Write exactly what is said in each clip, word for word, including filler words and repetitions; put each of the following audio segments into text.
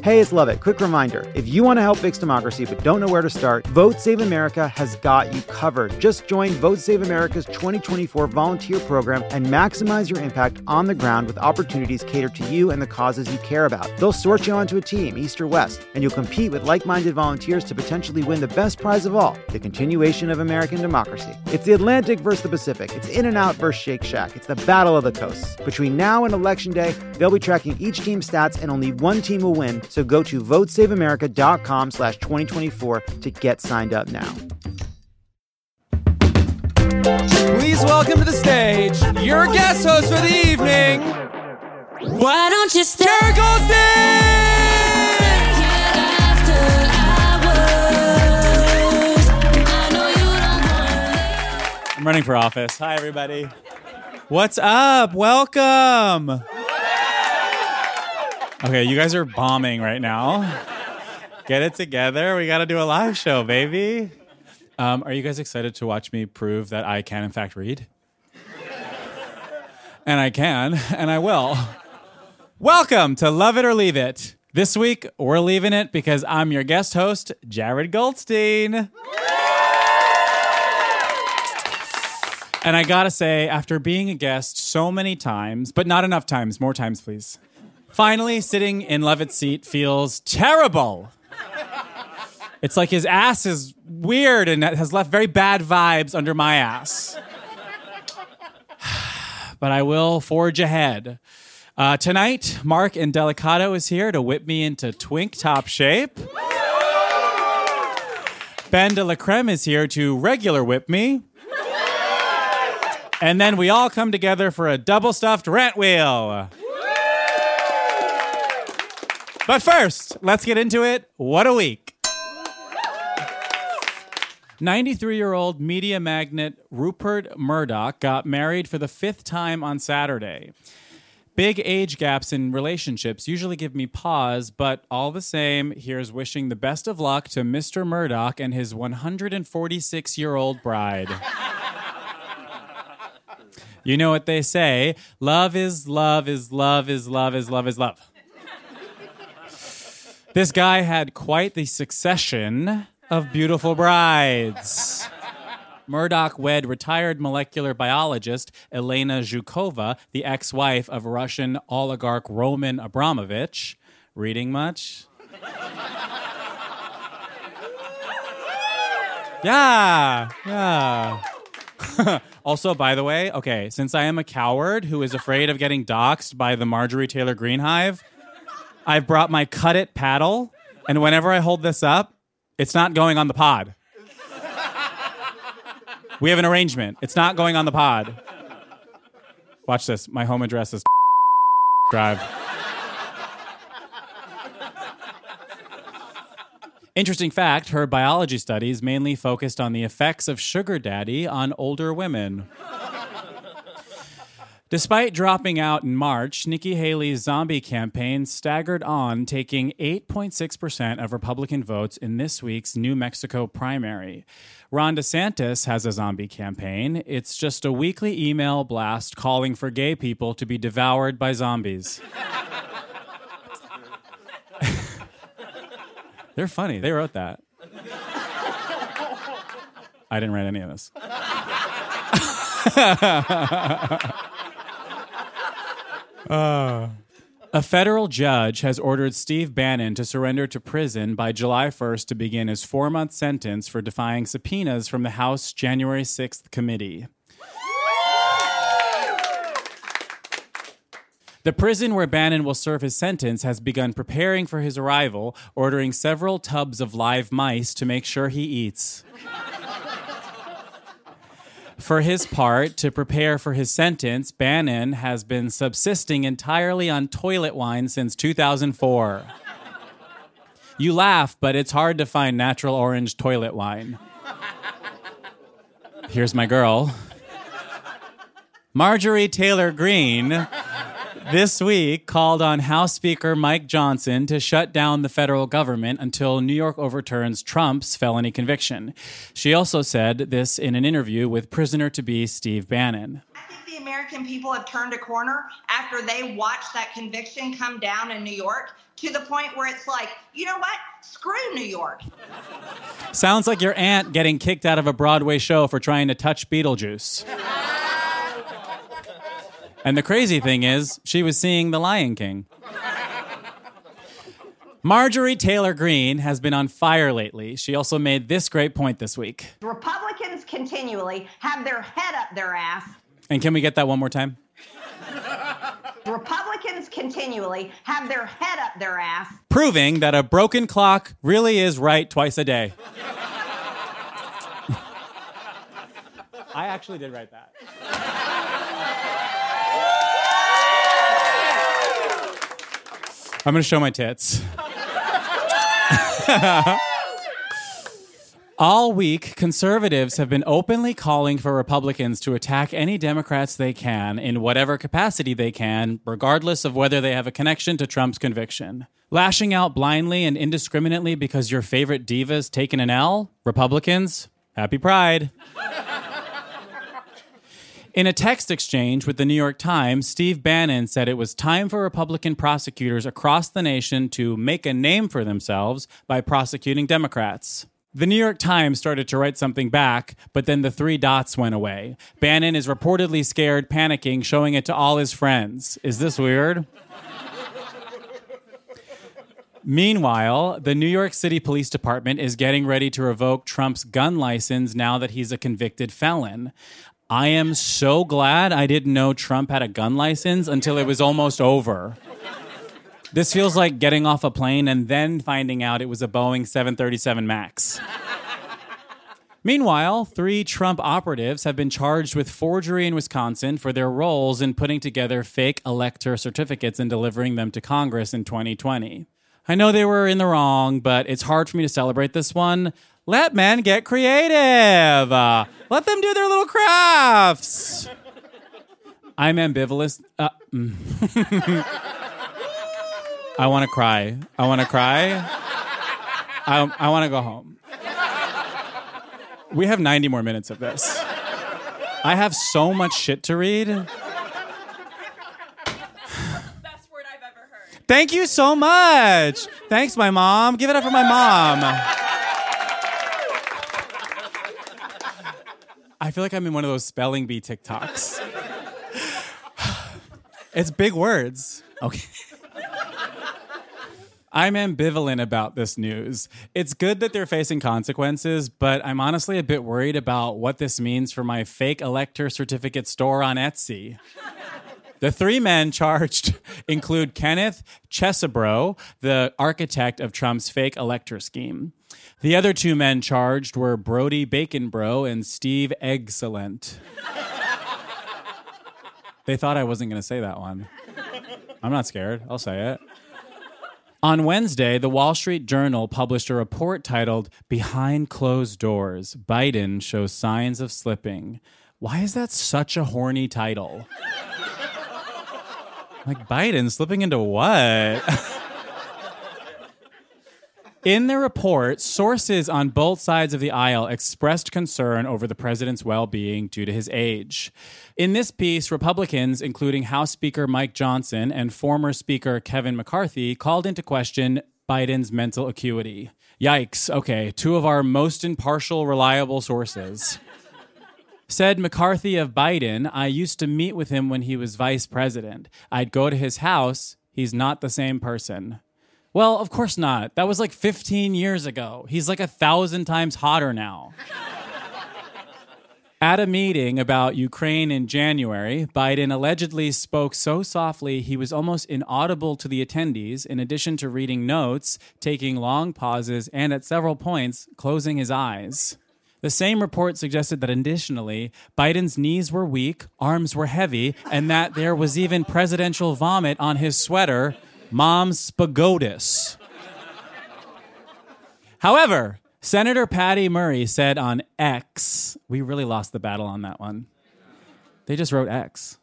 Hey, it's Lovett. Quick reminder, if you want to help fix democracy but don't know where to start, Vote Save America has got you covered. Just join Vote Save America's twenty twenty-four volunteer program and maximize your impact on the ground with opportunities catered to you and the causes you care about. They'll sort you onto a team, east or west, and you'll compete with like-minded volunteers to potentially win the best prize of all, the continuation of American democracy. It's the Atlantic versus the Pacific. It's In-N-Out versus Shake Shack. It's the battle of the coasts. Between now and Election Day, they'll be tracking each team's stats and only one team will win. So go to votesaveamerica.com slash 2024 to get signed up now. Please welcome to the stage your guest host for the evening. Why don't you stay? Jared Goldstein! I'm running for office. Hi, everybody. What's up? Welcome. Okay, you guys are bombing right now. Get it together. We got to do a live show, baby. Um, are you guys excited to watch me prove that I can, in fact, read? And I can, and I will. Welcome to Love It or Leave It. This week, we're leaving it because I'm your guest host, Jared Goldstein. And I gotta say, after being a guest so many times, but not enough times, more times, please. Finally, sitting in Levitt's seat feels terrible. It's like his ass is weird and has left very bad vibes under my ass. But I will forge ahead. Uh, tonight, Mark Indelicato is here to whip me into twink top shape. Ben de la Creme is here to regular whip me. And then we all come together for a double-stuffed rent wheel. But first, let's get into it. What a week. ninety-three-year-old media magnate Rupert Murdoch got married for the fifth time on Saturday. Big age gaps in relationships usually give me pause, but all the same, here's wishing the best of luck to Mister Murdoch and his one hundred forty-six-year-old bride. You know what they say, love is love is love is love is love is love. This guy had quite the succession of beautiful brides. Murdoch wed retired molecular biologist Elena Zhukova, the ex-wife of Russian oligarch Roman Abramovich. Reading much? Yeah, yeah. Also, by the way, okay, since I am a coward who is afraid of getting doxxed by the Marjorie Taylor Greene Hive, I've brought my Cut It paddle, and whenever I hold this up, it's not going on the pod. We have an arrangement. It's not going on the pod. Watch this. My home address is Drive. Interesting fact, her biology studies mainly focused on the effects of sugar daddy on older women. Despite dropping out in March, Nikki Haley's zombie campaign staggered on, taking eight point six percent of Republican votes in this week's New Mexico primary. Ron DeSantis has a zombie campaign. It's just a weekly email blast calling for gay people to be devoured by zombies. They're funny. They wrote that. I didn't write any of this. uh. A federal judge has ordered Steve Bannon to surrender to prison by July first to begin his four-month sentence for defying subpoenas from the House January sixth committee. The prison where Bannon will serve his sentence has begun preparing for his arrival, ordering several tubs of live mice to make sure he eats. For his part, to prepare for his sentence, Bannon has been subsisting entirely on toilet wine since two thousand four. You laugh, but it's hard to find natural orange toilet wine. Here's my girl. Marjorie Taylor Greene this week called on House Speaker Mike Johnson to shut down the federal government until New York overturns Trump's felony conviction. She also said this in an interview with prisoner-to-be Steve Bannon. I think the American people have turned a corner after they watched that conviction come down in New York to the point where it's like, you know what? Screw New York. Sounds like your aunt getting kicked out of a Broadway show for trying to touch Beetlejuice. And the crazy thing is, she was seeing The Lion King. Marjorie Taylor Greene has been on fire lately. She also made this great point this week. Republicans continually have their head up their ass. And can we get that one more time? Republicans continually have their head up their ass. Proving that a broken clock really is right twice a day. I actually did write that. I'm going to show my tits. All week, conservatives have been openly calling for Republicans to attack any Democrats they can in whatever capacity they can, regardless of whether they have a connection to Trump's conviction. Lashing out blindly and indiscriminately because your favorite diva's taken an L? Republicans, happy Pride. In a text exchange with the New York Times, Steve Bannon said it was time for Republican prosecutors across the nation to make a name for themselves by prosecuting Democrats. The New York Times started to write something back, but then the three dots went away. Bannon is reportedly scared, panicking, showing it to all his friends. Is this weird? Meanwhile, the New York City Police Department is getting ready to revoke Trump's gun license now that he's a convicted felon. I am so glad I didn't know Trump had a gun license until it was almost over. This feels like getting off a plane and then finding out it was a Boeing seven thirty-seven MAX. Meanwhile, three Trump operatives have been charged with forgery in Wisconsin for their roles in putting together fake elector certificates and delivering them to Congress in twenty twenty. I know they were in the wrong, but it's hard for me to celebrate this one. Let men get creative. Uh, let them do their little crafts. I'm ambivalent. Uh, mm. I want to cry. I want to cry. I, I want to go home. We have ninety more minutes of this. I have so much shit to read. Best word I've ever heard. Thank you so much. Thanks, my mom. Give it up for my mom. I feel like I'm in one of those spelling bee TikToks. It's big words. Okay. I'm ambivalent about this news. It's good that they're facing consequences, but I'm honestly a bit worried about what this means for my fake elector certificate store on Etsy. The three men charged include Kenneth Chesebro, the architect of Trump's fake elector scheme. The other two men charged were Brody Baconbro and Steve Eggcellent. They thought I wasn't going to say that one. I'm not scared. I'll say it. On Wednesday, the Wall Street Journal published a report titled, Behind Closed Doors, Biden Shows Signs of Slipping. Why is that such a horny title? Like, Biden slipping into what? In the report, sources on both sides of the aisle expressed concern over the president's well-being due to his age. In this piece, Republicans, including House Speaker Mike Johnson and former Speaker Kevin McCarthy, called into question Biden's mental acuity. Yikes. Okay, two of our most impartial, reliable sources. Said McCarthy of Biden, I used to meet with him when he was vice president. I'd go to his house. He's not the same person. Well, of course not. That was like fifteen years ago. He's like a thousand times hotter now. At a meeting about Ukraine in January, Biden allegedly spoke so softly he was almost inaudible to the attendees, in addition to reading notes, taking long pauses, and at several points, closing his eyes. The same report suggested that additionally, Biden's knees were weak, arms were heavy, and that there was even presidential vomit on his sweater, Mom's Spagodis. However, Senator Patty Murray said on X, we really lost the battle on that one. They just wrote X.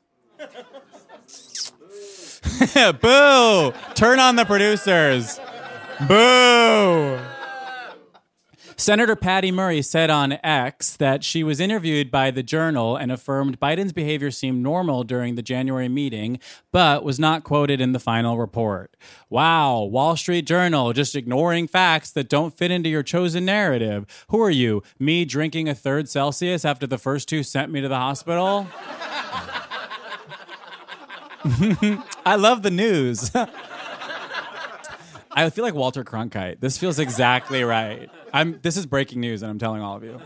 Boo! Turn on the producers. Boo! Senator Patty Murray said on X that she was interviewed by The Journal and affirmed Biden's behavior seemed normal during the January meeting, but was not quoted in the final report. Wow, Wall Street Journal, just ignoring facts that don't fit into your chosen narrative. Who are you? Me drinking a third Celsius after the first two sent me to the hospital? I love the news. I feel like Walter Cronkite. This feels exactly right. I'm. This is breaking news, and I'm telling all of you.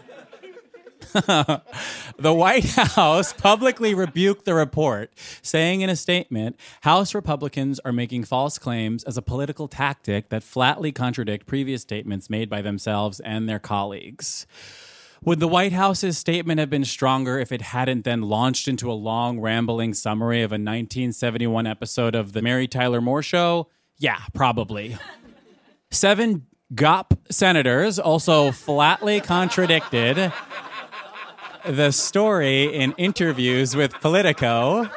The White House publicly rebuked the report, saying in a statement, House Republicans are making false claims as a political tactic that flatly contradict previous statements made by themselves and their colleagues. Would the White House's statement have been stronger if it hadn't then launched into a long, rambling summary of a nineteen seventy-one episode of The Mary Tyler Moore Show? Yeah, probably. Seven G O P senators also flatly contradicted the story in interviews with Politico.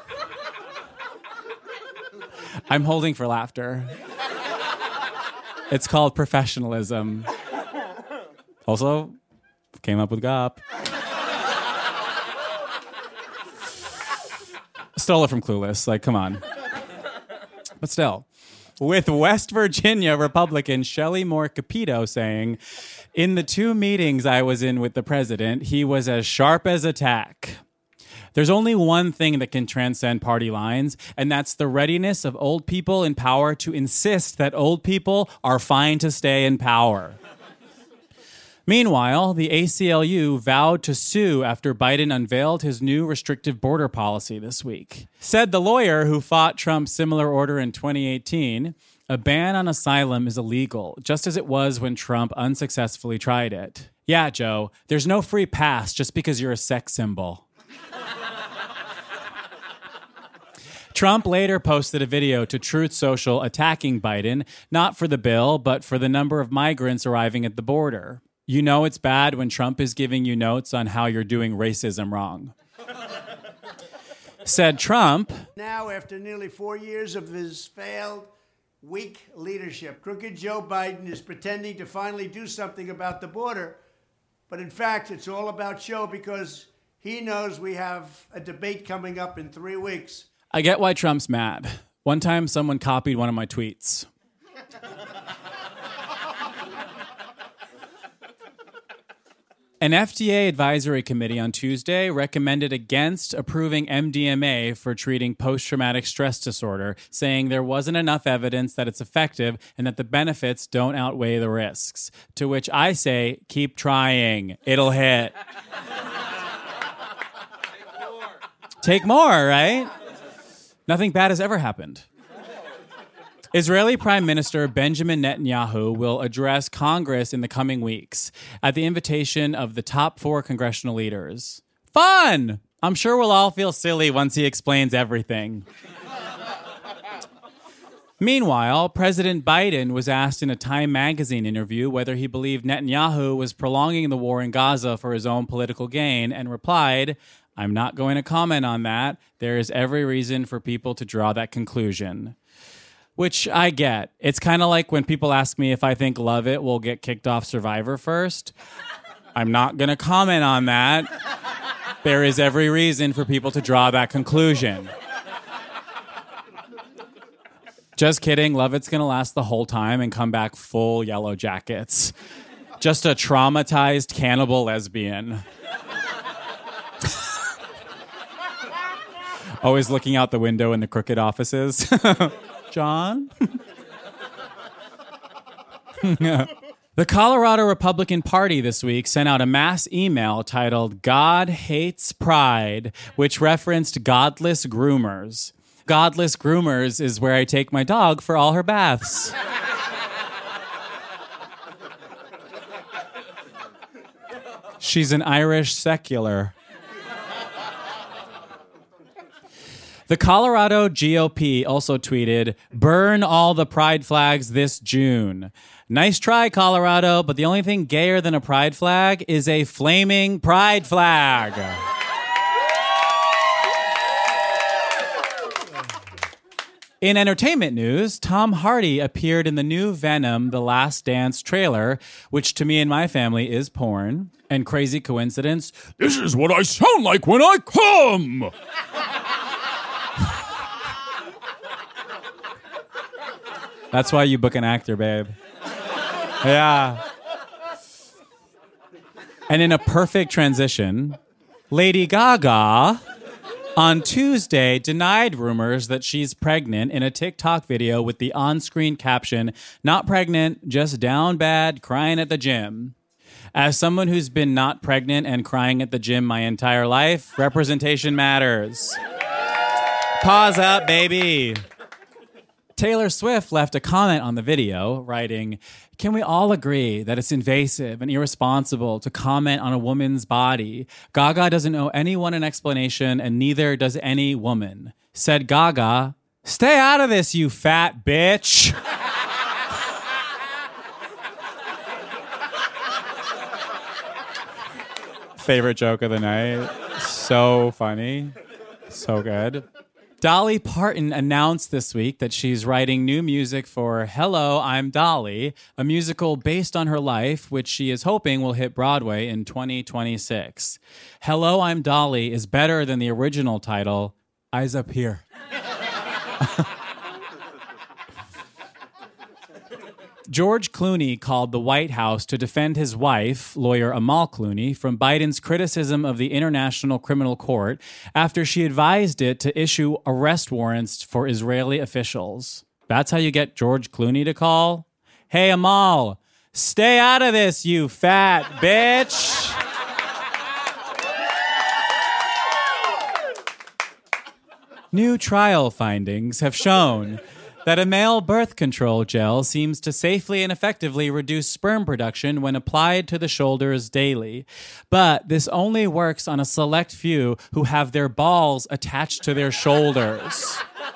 I'm holding for laughter. It's called professionalism. Also, came up with G O P. Stole it from Clueless. Like, come on. But still. With West Virginia Republican Shelley Moore Capito saying, in the two meetings I was in with the president, he was as sharp as a tack. There's only one thing that can transcend party lines, and that's the readiness of old people in power to insist that old people are fine to stay in power. Meanwhile, the A C L U vowed to sue after Biden unveiled his new restrictive border policy this week. Said the lawyer who fought Trump's similar order in twenty eighteen, a ban on asylum is illegal, just as it was when Trump unsuccessfully tried it. Yeah, Joe, there's no free pass just because you're a sex symbol. Trump later posted a video to Truth Social attacking Biden, not for the bill, but for the number of migrants arriving at the border. You know it's bad when Trump is giving you notes on how you're doing racism wrong. Said Trump, now, after nearly four years of his failed, weak leadership, crooked Joe Biden is pretending to finally do something about the border. But in fact, it's all about show because he knows we have a debate coming up in three weeks. I get why Trump's mad. One time someone copied one of my tweets. An F D A advisory committee on Tuesday recommended against approving M D M A for treating post-traumatic stress disorder, saying there wasn't enough evidence that it's effective and that the benefits don't outweigh the risks. To which I say, keep trying. It'll hit. Take more. Take more, right? Nothing bad has ever happened. Israeli Prime Minister Benjamin Netanyahu will address Congress in the coming weeks at the invitation of the top four congressional leaders. Fun! I'm sure we'll all feel silly once he explains everything. Meanwhile, President Biden was asked in a Time magazine interview whether he believed Netanyahu was prolonging the war in Gaza for his own political gain and replied, I'm not going to comment on that. There is every reason for people to draw that conclusion. Which I get. It's kind of like when people ask me if I think Love It will get kicked off Survivor first. I'm not going to comment on that. There is every reason for people to draw that conclusion. Just kidding. Love It's going to last the whole time and come back full Yellow Jackets. Just a traumatized cannibal lesbian. Always looking out the window in the crooked offices. John? The Colorado Republican Party this week sent out a mass email titled God Hates Pride, which referenced godless groomers. Godless groomers is where I take my dog for all her baths. She's an Irish secular. The Colorado G O P also tweeted, burn all the pride flags this June. Nice try, Colorado, but the only thing gayer than a pride flag is a flaming pride flag. In entertainment news, Tom Hardy appeared in the new Venom: The Last Dance trailer, which to me and my family is porn. And crazy coincidence, this is what I sound like when I come! That's why you book an actor, babe. Yeah. And in a perfect transition, Lady Gaga on Tuesday denied rumors that she's pregnant in a TikTok video with the on-screen caption, "Not pregnant, just down bad, crying at the gym." As someone who's been not pregnant and crying at the gym my entire life, representation matters. Pause up, baby. Taylor Swift left a comment on the video, writing, "Can we all agree that it's invasive and irresponsible to comment on a woman's body? Gaga doesn't owe anyone an explanation, and neither does any woman." Said Gaga, "Stay out of this, you fat bitch." Favorite joke of the night. So funny. So good. Dolly Parton announced this week that she's writing new music for Hello, I'm Dolly, a musical based on her life, which she is hoping will hit Broadway in twenty twenty-six. Hello, I'm Dolly is better than the original title, Eyes Up Here. George Clooney called the White House to defend his wife, lawyer Amal Clooney, from Biden's criticism of the International Criminal Court after she advised it to issue arrest warrants for Israeli officials. That's how you get George Clooney to call? Hey, Amal, stay out of this, you fat bitch. New trial findings have shown that a male birth control gel seems to safely and effectively reduce sperm production when applied to the shoulders daily. But this only works on a select few who have their balls attached to their shoulders.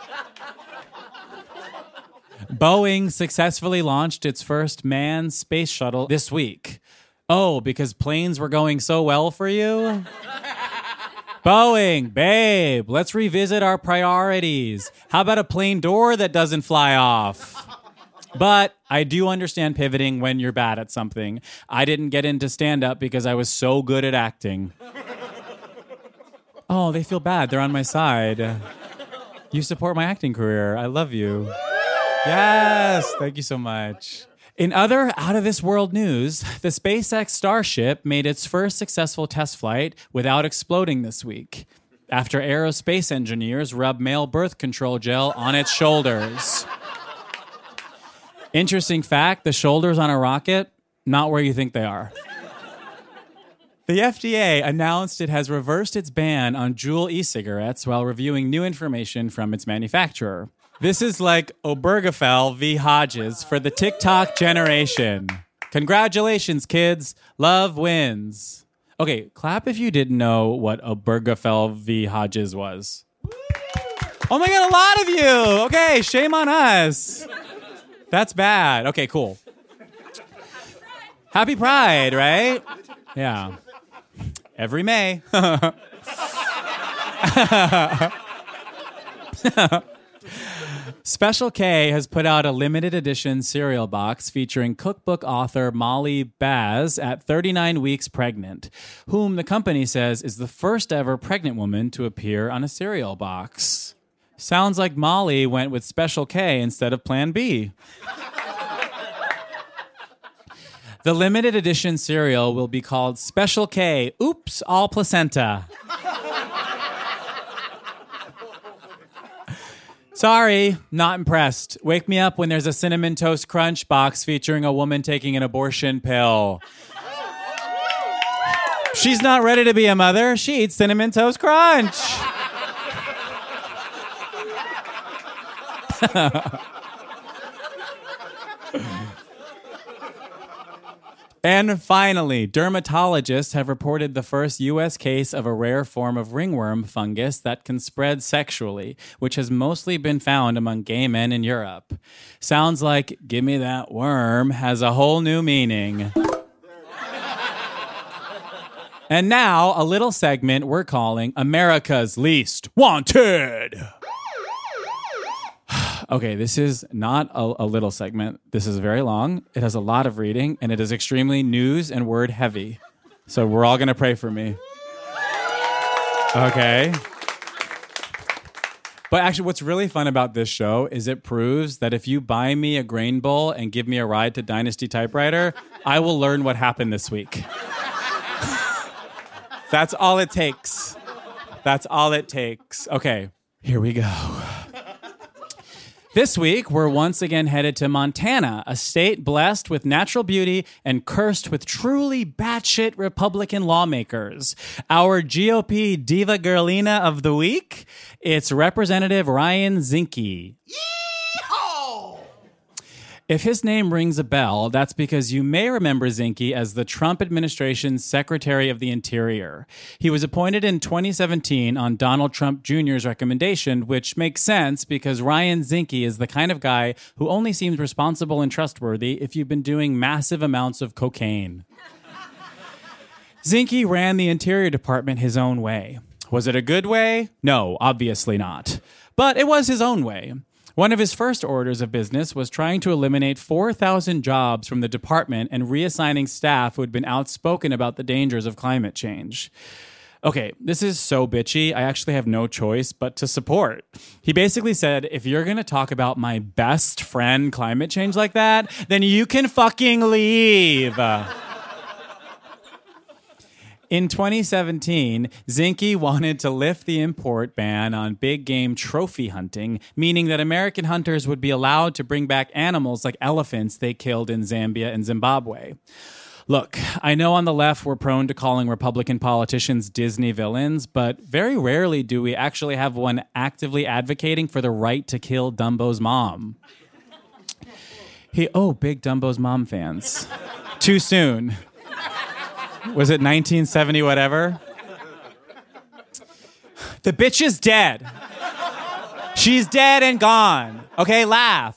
Boeing successfully launched its first manned space shuttle this week. Oh, because planes were going so well for you? Boeing, babe, let's revisit our priorities. How about a plane door that doesn't fly off? But I do understand pivoting when you're bad at something. I didn't get into stand-up because I was so good at acting. Oh, they feel bad. They're on my side. You support my acting career. I love you. Yes, thank you so much. In other out-of-this-world news, the SpaceX Starship made its first successful test flight without exploding this week, after aerospace engineers rubbed male birth control gel on its shoulders. Interesting fact, the shoulders on a rocket, not where you think they are. The F D A announced it has reversed its ban on Juul e-cigarettes while reviewing new information from its manufacturer. This is like Obergefell v. Hodges for the TikTok generation. Congratulations, kids. Love wins. Okay, clap if you didn't know what Obergefell v. Hodges was. Oh my God, a lot of you. Okay, shame on us. That's bad. Okay, cool. Happy Pride, right? Yeah. Every May. Special K has put out a limited edition cereal box featuring cookbook author Molly Baz at thirty-nine weeks pregnant, whom the company says is the first ever pregnant woman to appear on a cereal box. Sounds like Molly went with Special K instead of Plan B. The limited edition cereal will be called Special K, Oops, All Placenta. Sorry, not impressed. Wake me up when there's a Cinnamon Toast Crunch box featuring a woman taking an abortion pill. She's not ready to be a mother. She eats Cinnamon Toast Crunch. And finally, dermatologists have reported the first U S case of a rare form of ringworm fungus that can spread sexually, which has mostly been found among gay men in Europe. Sounds like "Give me that worm" has a whole new meaning. And now, a little segment we're calling America's Least Wanted. Okay, this is not a, a little segment. This is very long. It has a lot of reading, and it is extremely news and word heavy. So we're all going to pray for me. Okay. But actually, what's really fun about this show is it proves that if you buy me a grain bowl and give me a ride to Dynasty Typewriter, I will learn what happened this week. That's all it takes. That's all it takes. Okay, here we go. This week, we're once again headed to Montana, a state blessed with natural beauty and cursed with truly batshit Republican lawmakers. Our G O P Diva Girlina of the week, it's Representative Ryan Zinke. Yeehaw! If his name rings a bell, that's because you may remember Zinke as the Trump administration's Secretary of the Interior. He was appointed in twenty seventeen on Donald Trump Junior's recommendation, which makes sense because Ryan Zinke is the kind of guy who only seems responsible and trustworthy if you've been doing massive amounts of cocaine. Zinke ran the Interior Department his own way. Was it a good way? No, obviously not. But it was his own way. One of his first orders of business was trying to eliminate four thousand jobs from the department and reassigning staff who had been outspoken about the dangers of climate change. Okay, this is so bitchy, I actually have no choice but to support. He basically said, if you're going to talk about my best friend climate change like that, then you can fucking leave. In twenty seventeen, Zinke wanted to lift the import ban on big game trophy hunting, meaning that American hunters would be allowed to bring back animals like elephants they killed in Zambia and Zimbabwe. Look, I know on the left we're prone to calling Republican politicians Disney villains, but very rarely do we actually have one actively advocating for the right to kill Dumbo's mom. He, oh, big Dumbo's mom fans. Too soon. Was it nineteen seventy whatever? The bitch is dead. She's dead and gone. Okay, laugh.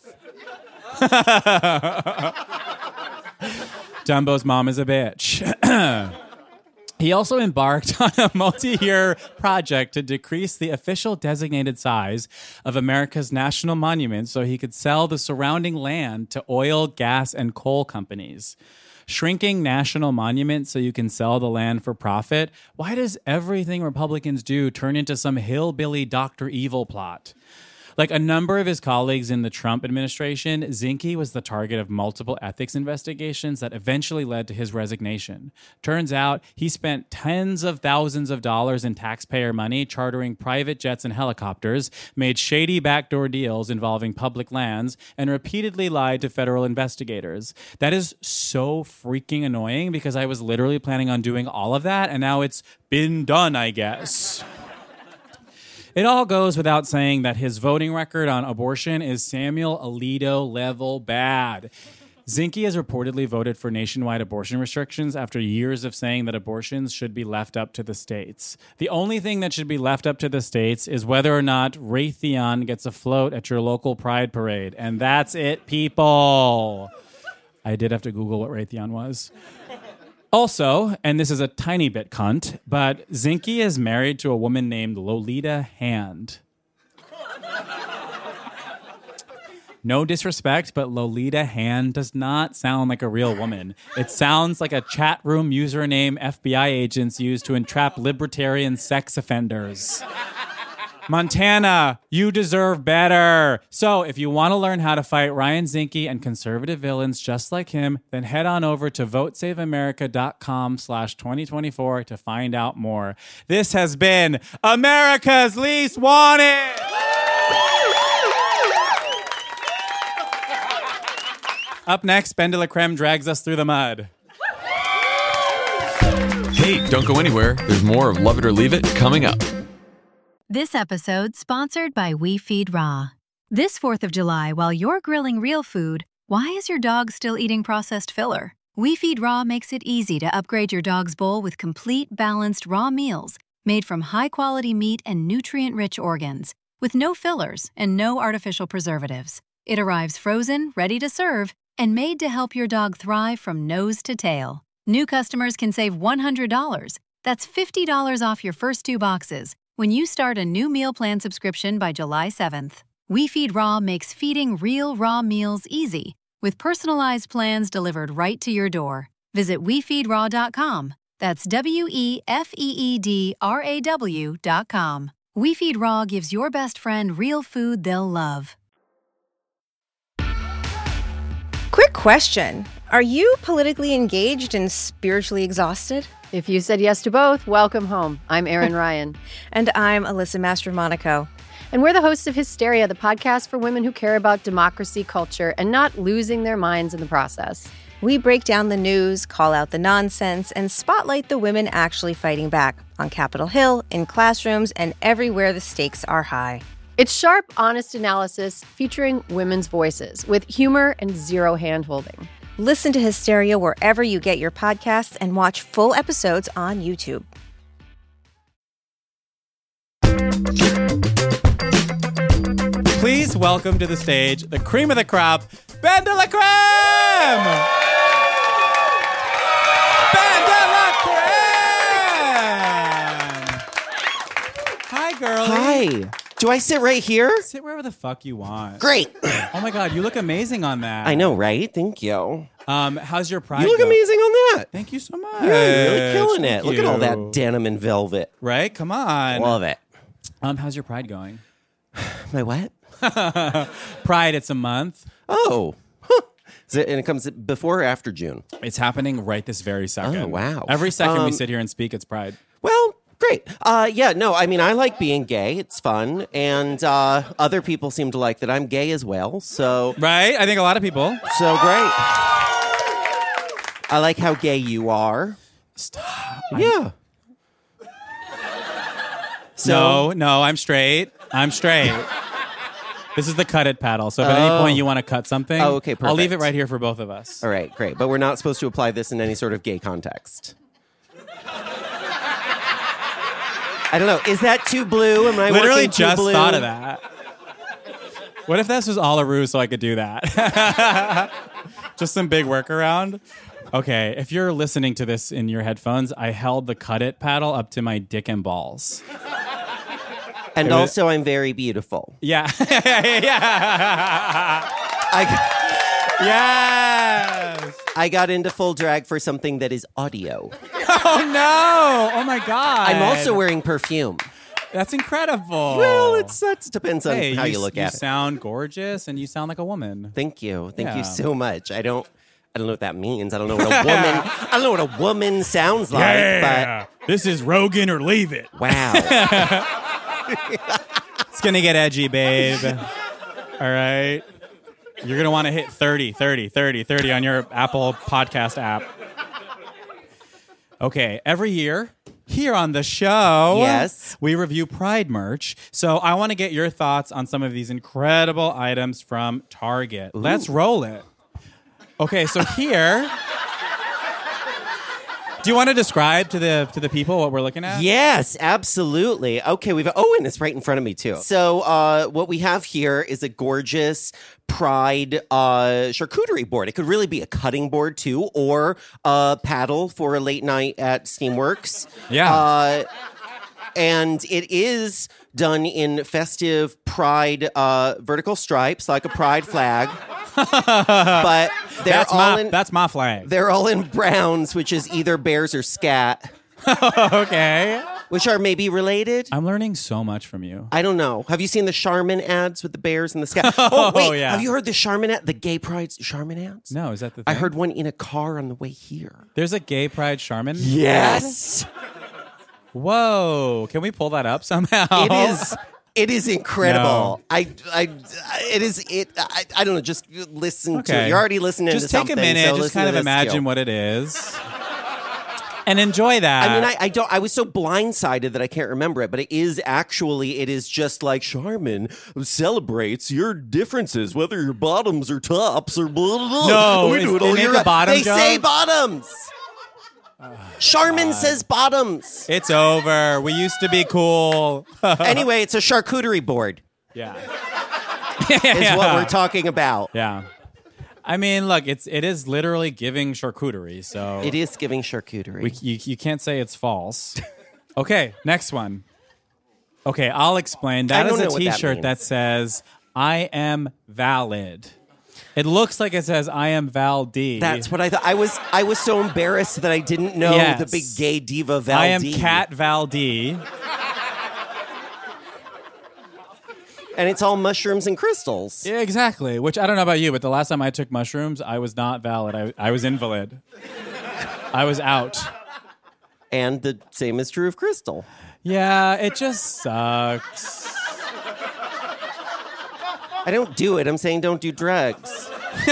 Dumbo's mom is a bitch. He also embarked on a multi-year project to decrease the official designated size of America's national monuments so he could sell the surrounding land to oil, gas, and coal companies. Shrinking national monuments so you can sell the land for profit? Why does everything Republicans do turn into some hillbilly Doctor Evil plot? Like a number of his colleagues in the Trump administration, Zinke was the target of multiple ethics investigations that eventually led to his resignation. Turns out he spent tens of thousands of dollars in taxpayer money chartering private jets and helicopters, made shady backdoor deals involving public lands, and repeatedly lied to federal investigators. That is so freaking annoying because I was literally planning on doing all of that, and now it's been done, I guess. It all goes without saying that his voting record on abortion is Samuel Alito level bad. Zinke has reportedly voted for nationwide abortion restrictions after years of saying that abortions should be left up to the states. The only thing that should be left up to the states is whether or not Raytheon gets a float at your local pride parade. And that's it, people. I did have to Google what Raytheon was. Also, and this is a tiny bit cunt, but Zinke is married to a woman named Lolita Hand. No disrespect, but Lolita Hand does not sound like a real woman. It sounds like a chat room username F B I agents use to entrap libertarian sex offenders. Montana, you deserve better. So if you want to learn how to fight Ryan Zinke and conservative villains just like him, then head on over to votesaveamerica.com slash 2024 to find out more. This has been America's Least Wanted. Up next, Ben de la Creme drags us through the mud. Hey, don't go anywhere. There's more of Love It or Leave It coming up. This episode sponsored by We Feed Raw. This fourth of July, while you're grilling real food, why is your dog still eating processed filler? We Feed Raw makes it easy to upgrade your dog's bowl with complete, balanced raw meals made from high-quality meat and nutrient-rich organs, with no fillers and no artificial preservatives. It arrives frozen, ready to serve, and made to help your dog thrive from nose to tail. New customers can save one hundred dollars. That's fifty dollars off your first two boxes when you start a new meal plan subscription by July seventh. WeFeed Raw makes feeding real raw meals easy, with personalized plans delivered right to your door. Visit we feed raw dot com. That's W E F E E D R A W dot com. WeFeed Raw gives your best friend real food they'll love. Quick question. Are you politically engaged and spiritually exhausted? If you said yes to both, welcome home. I'm Erin Ryan. And I'm Alyssa Mastromonaco. And we're the hosts of Hysteria, the podcast for women who care about democracy, culture, and not losing their minds in the process. We break down the news, call out the nonsense, and spotlight the women actually fighting back on Capitol Hill, in classrooms, and everywhere the stakes are high. It's sharp, honest analysis featuring women's voices with humor and zero hand-holding. Listen to Hysteria wherever you get your podcasts and watch full episodes on YouTube. Please welcome to the stage the cream of the crop, Ben de la Creme! Ben de la Creme! Hi, girlie. Hi. Do I sit right here? Sit wherever the fuck you want. Great. Oh my God, you look amazing on that. I know, right? Thank you. Um, how's your pride? You look go? amazing on that. Thank you so much. Yeah, you're really killing Thank it. Look at all you. that denim and velvet. Right? Come on. Love it. Um, how's your pride going? My what? Pride, it's a month. Oh. Huh. Is it, and it comes before or after June? It's happening right this very second. Oh, wow. Every second Um, we sit here and speak, it's Pride. Well, great. Uh, yeah, no, I mean, I like being gay. It's fun. And uh, other people seem to like that I'm gay as well. So, right? I think a lot of people. So great. I like how gay you are. Stop. Yeah. So, no, no, I'm straight. I'm straight. This is the cut it paddle. So if at Oh. any point you want to cut something, Oh, okay, I'll leave it perfect. right here for both of us. All right, great. But we're not supposed to apply this in any sort of gay context. I don't know. Is that too blue? Am I Literally working too just blue? thought of that. What if this was all a ruse so I could do that? Just some big workaround? Okay, if you're listening to this in your headphones, I held the cut it paddle up to my dick and balls. And It was- also, I'm very beautiful. Yeah. yeah. I, yes. I got into full drag for something that is audio. Oh, no. Oh, my God. I'm also wearing perfume. That's incredible. Well, it's that depends on Hey, how you, look you at it. You sound gorgeous and you sound like a woman. Thank you. Thank Yeah. you so much. I don't I don't know what that means. I don't know what a woman I don't know what a woman sounds like, This is Rogan or leave it. but wow. It's going to get edgy, babe. All right. You're going to want to hit thirty, thirty, thirty, thirty on your Apple podcast app. Okay. Every year here on the show, Yes. we review Pride merch. So I want to get your thoughts on some of these incredible items from Target. Let's roll it. Okay. So here... Do you want to describe to the to the people what we're looking at? Yes, absolutely. Okay, we've oh, and it's right in front of me too. So, uh, what we have here is a gorgeous Pride uh, charcuterie board. It could really be a cutting board too, or a paddle for a late night at Steamworks. Yeah. Uh, and it is done in festive Pride uh, vertical stripes, like a Pride flag. But they're That's all my in. that's my flag. They're all in browns, which is either bears or scat, Okay. which are maybe related. I'm learning so much from you. I don't know. Have you seen the Charmin ads with the bears and the scat? Oh, wait. yeah. Have you heard the Charmin ad? The gay pride Charmin ads? No, is that the I thing? heard one in a car on the way here. There's a gay pride Charmin? Yes. Whoa. Can we pull that up somehow? It is. It is incredible. No. I, I, it is. It. I, I don't know. Just listen to Okay. it. You're already listening Just to take something. a minute. so just listen kind to of this imagine too. what it is. And enjoy that. I mean, I, I don't. I was so blindsided that I can't remember it. But it is actually. It is just like Charmin celebrates your differences, whether your bottoms or tops or blah blah blah. No, we is- do it they all make year a round. bottom They joke? say bottoms. Charmin says bottoms. It's over. We used to be cool. Anyway, it's a charcuterie board. Yeah. Is what we're talking about. Yeah. I mean, look, it's it is literally giving charcuterie, so It is giving charcuterie. we, you, you can't say it's false. Okay, next one. Okay, I'll explain. I That don't is know a what that T-shirt that, means. says, I am valid. It looks like it says I am Val D. That's what I thought. I was I was so embarrassed that I didn't know Yes. the big gay diva Val I am D. Cat Val D. And it's all mushrooms and crystals. Yeah, exactly. Which I don't know about you, but the last time I took mushrooms, I was not valid. I, I was invalid. I was out. And the same is true of crystal. Yeah, it just sucks. I don't do it. I'm saying don't do drugs.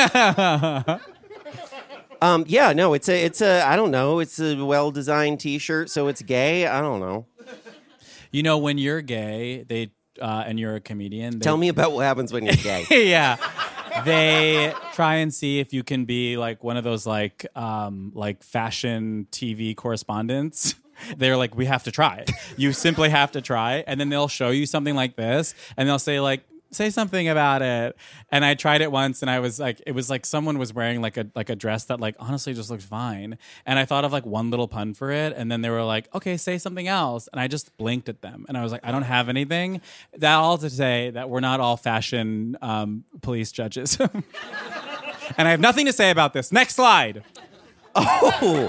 um, yeah, no, it's a, it's a, I don't know. It's a well-designed T-shirt, so it's gay. I don't know. You know, when you're gay, they uh, and you're a comedian. They, Tell me about what happens when you're gay. Yeah, they try and see if you can be like one of those like um, like fashion T V correspondents. They're like, we have to try. You simply have to try, and then they'll show you something like this, and they'll say like, say something about it. And I tried it once, and I was like, it was like someone was wearing like a like a dress that like honestly just looked fine. And I thought of like one little pun for it, and then they were like, okay, say something else. And I just blinked at them, and I was like, I don't have anything. That all to say that we're not all fashion um, police judges. And I have nothing to say about this. Next slide. Oh.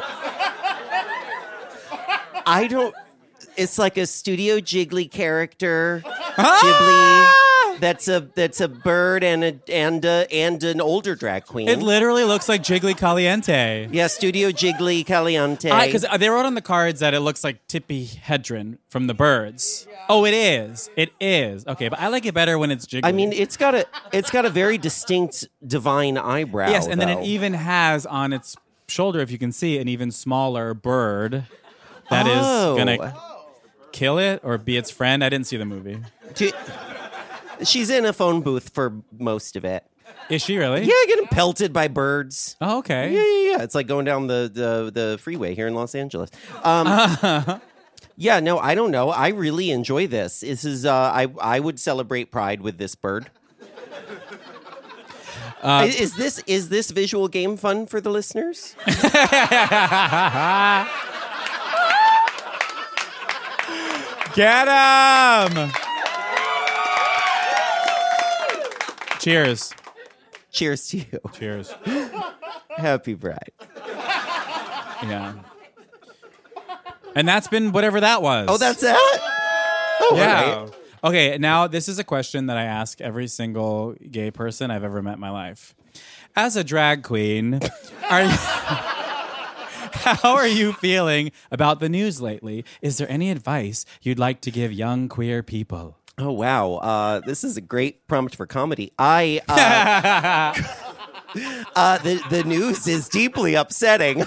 I don't. It's like a Studio Ghibli character. Ghibli. That's a that's a bird and a and a, and an older drag queen. It literally looks like Jiggly Caliente. Yeah, Studio Ghibli Caliente. Because they wrote on the cards that it looks like Tippi Hedren from The Birds. Yeah. Oh, it is. It is. Okay, but I like it better when it's Jiggly. I mean, it's got a it's got a very distinct divine eyebrow. Yes, and though. then it even has on its shoulder, if you can see, an even smaller bird that oh. is gonna kill it or be its friend. I didn't see the movie. Do you, She's in a phone booth for most of it. Is she really? Yeah, getting pelted by birds. Oh, okay. Yeah, yeah, yeah. It's like going down the, the, the freeway here in Los Angeles. Um, yeah, no, I don't know. I really enjoy this. This is uh, I I would celebrate Pride with this bird. Uh, is this is this visual game fun for the listeners? Get him! Cheers. Cheers to you. Cheers. Happy Pride. Yeah. And that's been whatever that was. Oh, that's it? Oh, yeah. right. Okay, now this is a question that I ask every single gay person I've ever met in my life. As a drag queen, are you, how are you feeling about the news lately? Is there any advice you'd like to give young queer people? Oh, wow. Uh, this is a great prompt for comedy. I, uh, uh, the, the news is deeply upsetting.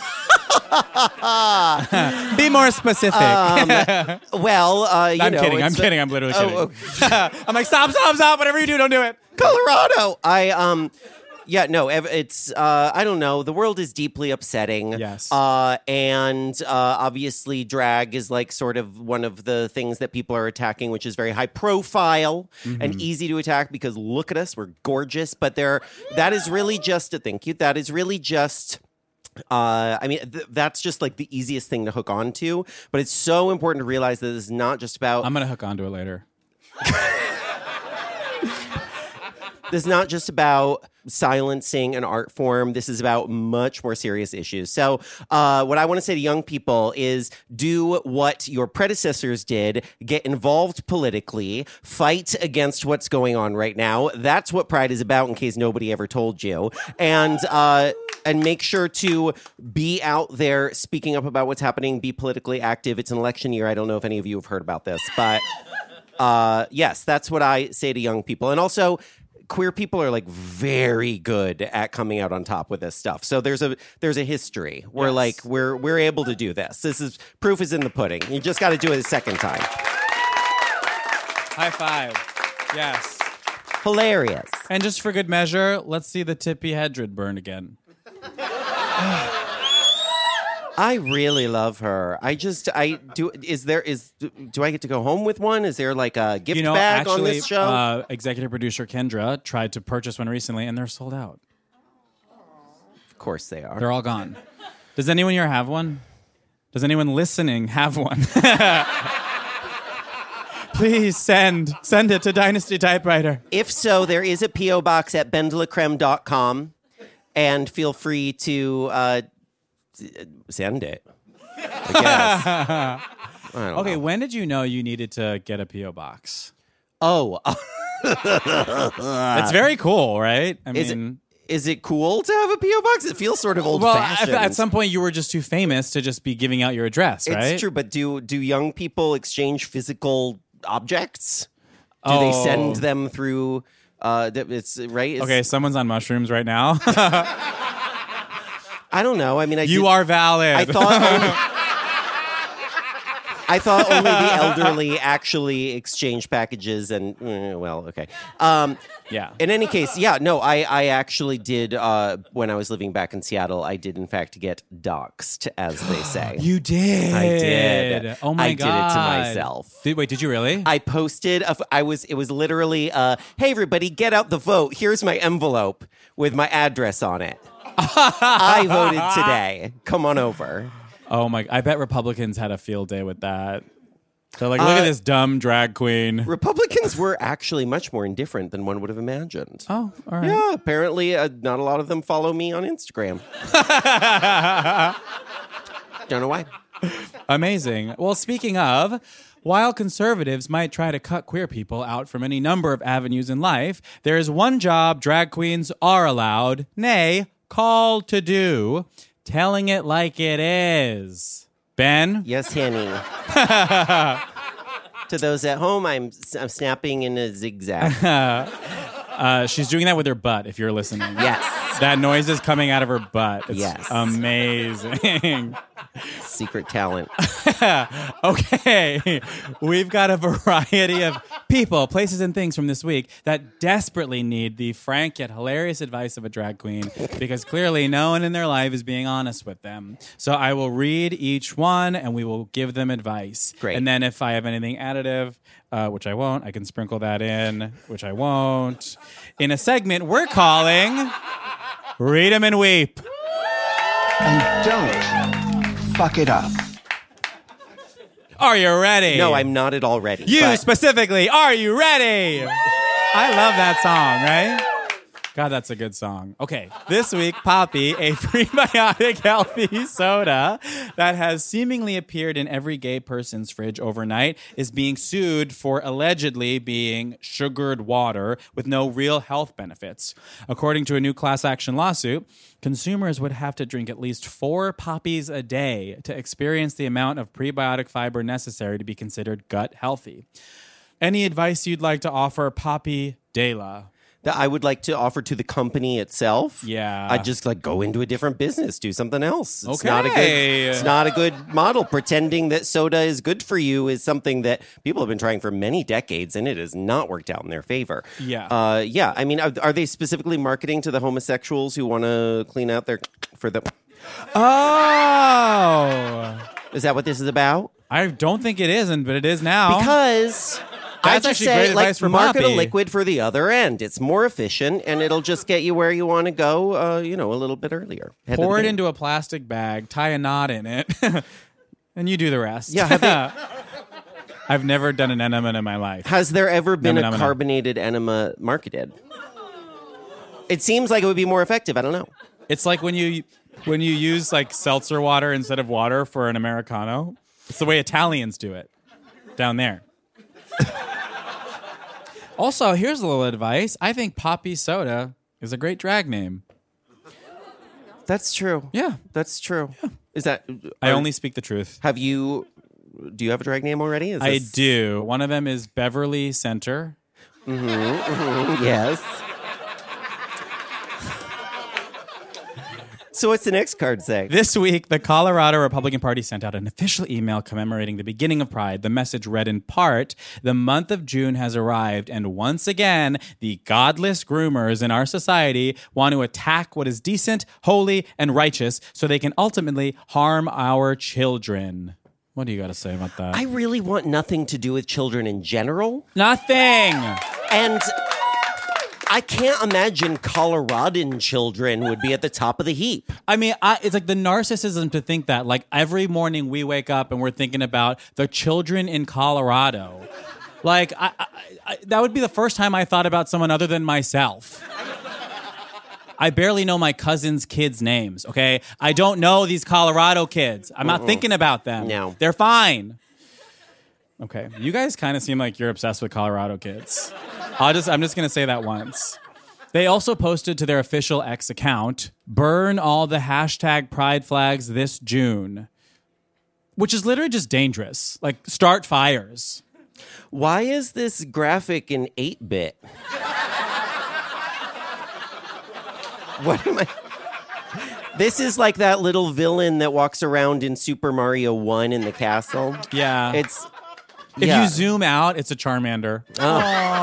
Be more specific. Um, well, uh, you I'm know. kidding. I'm it's- kidding. I'm literally kidding. Oh, okay. I'm like, stop, stop, stop. Whatever you do, don't do it. Colorado. I, um... Yeah, no, ev- it's, uh, I don't know. The world is deeply upsetting. Yes. Uh, and uh, obviously drag is like sort of one of the things that people are attacking, which is very high profile Mm-hmm. and easy to attack because look at us, we're gorgeous. But there, that is really just a, thank you, that is really just... Uh, I mean, th- that's just like the easiest thing to hook onto. But it's so important to realize that it's not just about... I'm going to hook onto it later. This is not just about silencing an art form. This is about much more serious issues. So uh, what I want to say to young people is do what your predecessors did. Get involved politically. Fight against what's going on right now. That's what Pride is about, in case nobody ever told you. And uh, and make sure to be out there speaking up about what's happening. Be politically active. It's an election year. I don't know if any of you have heard about this, but uh, yes, that's what I say to young people. And also... queer people are like very good at coming out on top with this stuff. So there's a there's a history where Yes. like we're we're able to do this. This is proof is in the pudding. You just got to do it a second time. High five. Yes. Hilarious. And just for good measure, let's see the Tippi Hedren burn again. I really love her. I just I do. Is there is do I get to go home with one? Is there like a gift You know, bag actually, on this show? Uh, executive producer Kendra tried to purchase one recently, and they're sold out. Of course they are. They're all gone. Does anyone here have one? Does anyone listening have one? Please send. Send it to Dynasty Typewriter. If so, there is a P O box at ben de la creme dot com, and feel free to uh, send it. I guess. I don't Okay, know. when did you know you needed to get a P O box? Oh. It's very cool, right? I Is mean... Is it cool to have a P O box? It feels sort of Well, old-fashioned. at, at some point you were just too famous to just be giving out your address, right? It's true, but do do young people exchange physical objects? Do Oh. they send them through? Uh, th- it's right. It's, Okay, someone's on mushrooms right now. I don't know. I mean, I you did- are valid. I thought. Only, I thought only the elderly actually exchange packages, and eh, well, okay. Um, yeah. In any case, yeah, no, I, I actually did, uh, when I was living back in Seattle, I did in fact get doxxed, as they say. You did. I did. Oh my I god. did it to myself. Did, wait, did you really? I posted, a, I was, it was literally, uh, hey everybody, get out the vote. Here's my envelope with my address on it. I voted today. Come on over. Oh my! I bet Republicans had a field day with that. They're like, look Uh, at this dumb drag queen. Republicans were actually much more indifferent than one would have imagined. Oh, all right. Yeah, apparently uh, not a lot of them follow me on Instagram. Don't know why. Amazing. Well, speaking of, while conservatives might try to cut queer people out from any number of avenues in life, there is one job drag queens are allowed, nay, called to do: telling it like it is. Ben? Yes, Henny. To those at home, I'm, I'm snapping in a zigzag. uh, she's doing that with her butt, if you're listening. Yes. That noise is coming out of her butt. It's Yes. amazing. Secret talent. Okay. We've got a variety of people, places, and things from this week that desperately need the frank yet hilarious advice of a drag queen, because clearly no one in their life is being honest with them. So I will read each one and we will give them advice. Great. And then if I have anything additive, uh, which I won't, I can sprinkle that in, which I won't, in a segment we're calling Read 'em and Weep. And don't fuck it up. Are you ready? No, I'm not at all ready. You but- specifically, are you ready? I love that song, right? God, that's a good song. Okay, this week, Poppy, a prebiotic healthy soda that has seemingly appeared in every gay person's fridge overnight, is being sued for allegedly being sugared water with no real health benefits. According to a new class action lawsuit, consumers would have to drink at least four poppies a day to experience the amount of prebiotic fiber necessary to be considered gut healthy. Any advice you'd like to offer Poppy Dela? That I would like to offer to the company itself. Yeah. I'd just like go into a different business, do something else. It's Okay. not a good it's not a good model. Pretending that soda is good for you is something that people have been trying for many decades, and it has not worked out in their favor. Yeah. Uh, yeah. I mean, are, are they specifically marketing to the homosexuals who want to clean out their for the Oh. Is that what this is about? I don't think it isn't, but it is now. Because I That's just actually say, great advice like, for market a Poppy. liquid for the other end. It's more efficient, and it'll just get you where you want to go, uh, you know, a little bit earlier. Ahead of Pour the it game. into a plastic bag, tie a knot in it, and you do the rest. Yeah, have they- I've never done an enema in my life. Has there ever been No, no, a no, no. carbonated enema marketed? It seems like it would be more effective. I don't know. It's like when you when you use like seltzer water instead of water for an Americano. It's the way Italians do it down there. Also, here's a little advice. I think Poppy Soda is a great drag name. That's true. Yeah. That's true. Is that? I are- only speak the truth. Have you? Do you have a drag name already? Is I this- do. One of them is Beverly Center. Mhm, mhm, yes. So what's the next card say? This week, the Colorado Republican Party sent out an official email commemorating the beginning of Pride. The message read in part, "The month of June has arrived, and once again, the godless groomers in our society want to attack what is decent, holy, and righteous so they can ultimately harm our children." What do you got to say about that? I really want nothing to do with children in general. Nothing. And I can't imagine Coloradan children would be at the top of the heap. I mean, I, it's like the narcissism to think that. Like every morning we wake up and we're thinking about the children in Colorado. Like, I, I, I, that would be the first time I thought about someone other than myself. I barely know my cousin's kids' names, okay? I don't know these Colorado kids. I'm not Mm-mm. thinking about them. No. They're fine. Okay, you guys kind of seem like you're obsessed with Colorado kids. I'll just, I'm just going to say that once. They also posted to their official X account, burn all the hashtag pride flags this June, which is literally just dangerous. Like, start fires. Why is this graphic in eight-bit? What am I... This is like that little villain that walks around in Super Mario one in the castle. Yeah. It's... If yeah. you zoom out, it's a Charmander. Oh.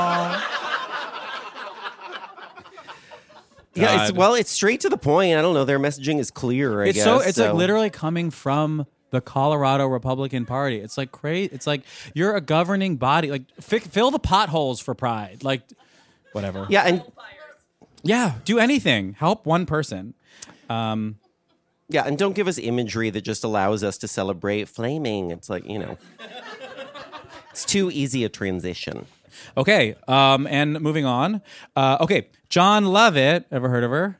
Yeah, it's, well, it's straight to the point. I don't know. Their messaging is clear, I it's guess. so it's so. like literally coming from the Colorado Republican Party. It's like crazy. It's like you're a governing body. Like fi- fill the potholes for pride. Like whatever. Yeah, and yeah, do anything. Help one person. Um, yeah, and don't give us imagery that just allows us to celebrate flaming. It's like, you know, it's too easy a transition. Okay, um, and moving on. Uh, okay, John Lovett, ever heard of her?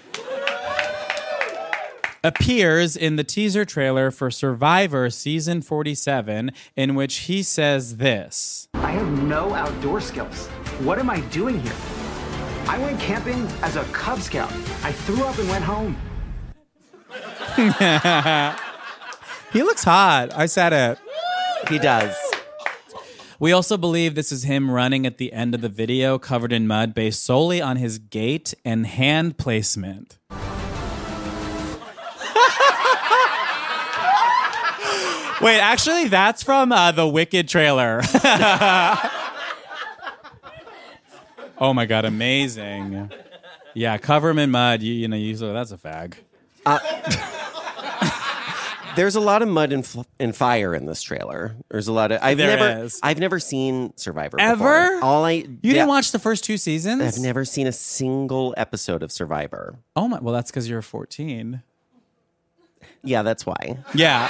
Appears in the teaser trailer for Survivor Season forty-seven, in which he says this. I have no outdoor skills. What am I doing here? I went camping as a Cub Scout. I threw up and went home. He looks hot. I said it. He does. We also believe this is him running at the end of the video covered in mud based solely on his gait and hand placement. Wait, actually, that's from uh, the Wicked trailer. Oh my God, amazing. Yeah, cover him in mud. You, you know, usually that's a fag. Uh, there's a lot of mud and, f- and fire in this trailer. There's a lot of. I've There never. is. I've never seen Survivor Ever? before. All I. You didn't watch the first two seasons? I've never seen a single episode of Survivor. Oh my! Well, that's because you're fourteen. Yeah, that's why. Yeah.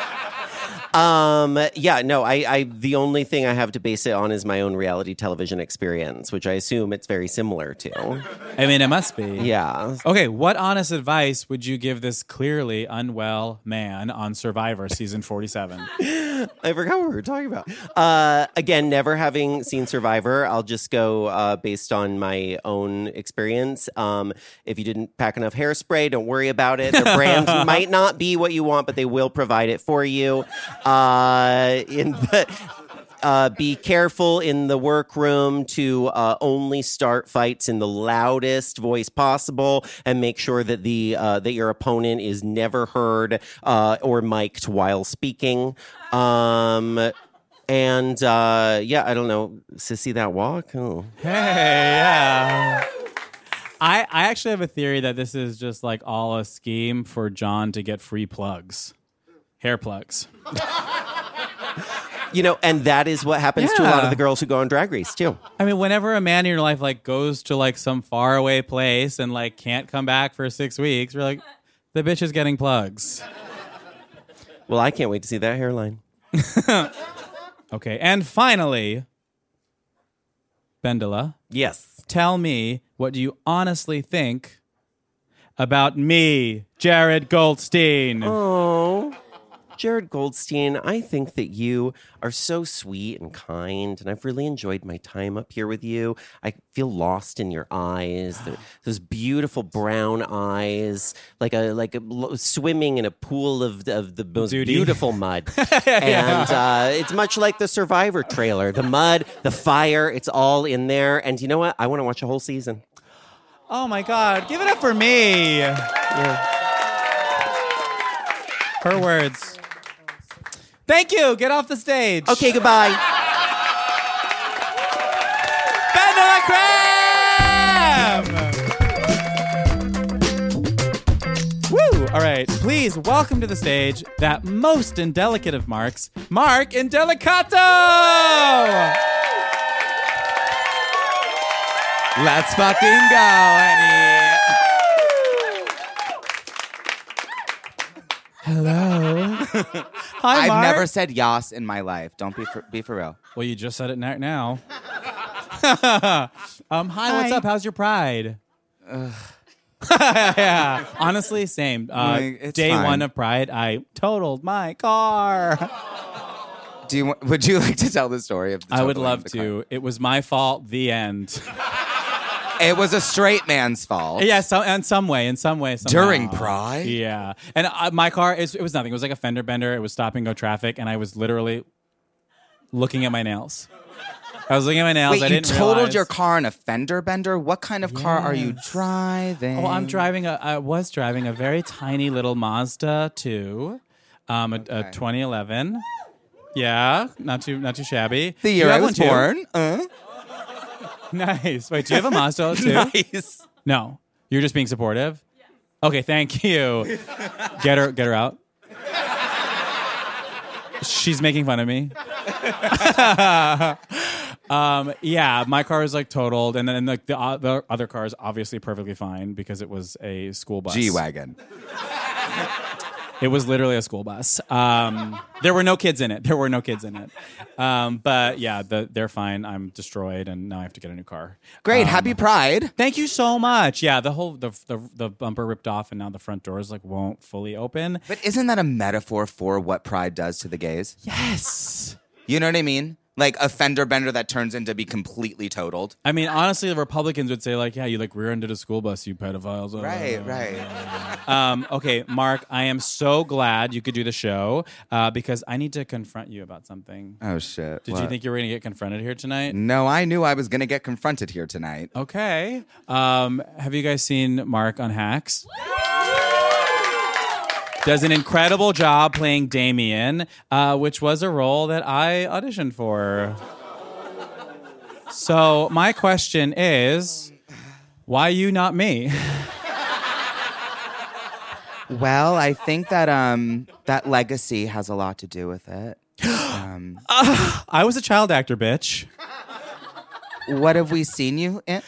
Um. Yeah. No. I. I. The only thing I have to base it on is my own reality television experience, which I assume it's very similar to. I mean, it must be. Yeah. Okay. What honest advice would you give this clearly unwell man on Survivor Season forty-seven? I forgot what we were talking about. Uh, again, never having seen Survivor, I'll just go uh, based on my own experience. Um, if you didn't pack enough hairspray, don't worry about it. Their brand might not be what you want, but they will provide it for you. Uh, in the, uh, be careful in the workroom to uh, only start fights in the loudest voice possible, and make sure that the uh, that your opponent is never heard uh, or mic'd while speaking. Um, and uh, yeah, I don't know, sissy that walk. Oh. Hey, yeah. I I actually have a theory that this is just like all a scheme for John to get free plugs, hair plugs. You know, and that is what happens to a lot Yeah. of the girls who go on Drag Race too. I mean, whenever a man in your life like goes to like some faraway place and like can't come back for six weeks, we're like, the bitch is getting plugs. Well, I can't wait to see that hairline. Okay, and finally, Bendela. Yes. Tell me, what do you honestly think about me, Jared Goldstein? Oh, Jared Goldstein, I think that you are so sweet and kind, and I've really enjoyed my time up here with you. I feel lost in your eyes, They're, those beautiful brown eyes, like a like a, swimming in a pool of of the most Duty. beautiful mud. And uh, it's much like the Survivor trailer. The mud, the fire, it's all in there. And you know what? I want to watch a whole season. Oh my God, give it up for me. Yeah. Her words. Thank you. Get off the stage. Okay, goodbye. Bendela Creme! Woo! All right. Please welcome to the stage that most indelicate of Marks, Mark Indelicato! Let's fucking go, honey. Hello. Hi, I've Mark. never said yas in my life. Don't be for, be for real. Well, you just said it na- now. um, hi, what's Hi. up? How's your pride? Yeah, honestly, same. Uh, Like, it's day fine. one of Pride, I totaled my car. Do you? Would you like to tell the story of? The I would totaling love of the to. It was my fault. The end. car? It was a straight man's fault. Yeah, so, in some way, in some way, somehow. During Pride? Yeah, and uh, my car is. It was nothing. It was like a fender bender. It was stop and go traffic, and I was literally looking at my nails. I was looking at my nails. Wait, I you didn't totaled realize. your car in a fender bender? What kind of car are you driving? Oh, I'm driving a. I was driving a very tiny little Mazda two, um, a, a twenty eleven. Yeah, not too not too shabby. The Do you year I have was one too? born. Uh? Nice. Wait, do you have a Mazda too? Nice. No, you're just being supportive. Okay, thank you. Get her, get her out. She's making fun of me. um, yeah, my car is like totaled, and then like the, uh, the other car is obviously perfectly fine because it was a school bus. G-Wagon. It was literally a school bus. Um, there were no kids in it. There were no kids in it. Um, but yeah, the, they're fine. I'm destroyed, and now I have to get a new car. Great. Um, Happy Pride. Thank you so much. Yeah, the whole the, the the bumper ripped off, and now the front doors like won't fully open. But isn't that a metaphor for what Pride does to the gays? Yes. You know what I mean? Like a fender bender that turns into be completely totaled. I mean, honestly, the Republicans would say like, "Yeah, you like rear-ended a school bus, you pedophiles." Right, right. Um, okay, Mark, I am so glad you could do the show uh, because I need to confront you about something. Oh, shit. Did What? you think you were going to get confronted here tonight? No, I knew I was going to get confronted here tonight. Okay. Um, have you guys seen Mark on Hacks? Does an incredible job playing Damien, uh, which was a role that I auditioned for. So my question is, why you, not me? Well, I think that um that legacy has a lot to do with it. Um, uh, I was a child actor, bitch. What have we seen you in?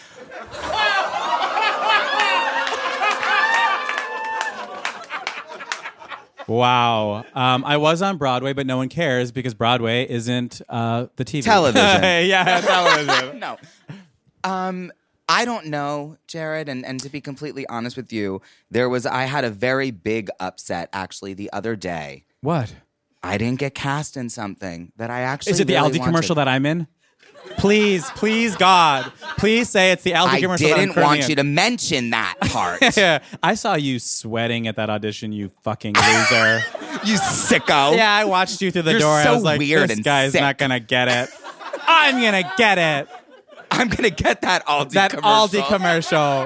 Wow. Um, I was on Broadway, but no one cares because Broadway isn't uh, the T V. Television. Yeah, television. No. Um, I don't know, Jared, and, and to be completely honest with you, there was I had a very big upset actually the other day. What? I didn't get cast in something that I actually Is it the really Aldi wanted. commercial that I'm in? Please, please, God. Please say it's the Aldi I commercial that I'm didn't want currently you in. to mention that part. Yeah, I saw you sweating at that audition, you fucking loser. You sicko. Yeah, I watched you through the You're door. so I was like, weird this and guy's sick. not going to get it. I'm going to get it. I'm going to get that Aldi That commercial. Aldi commercial.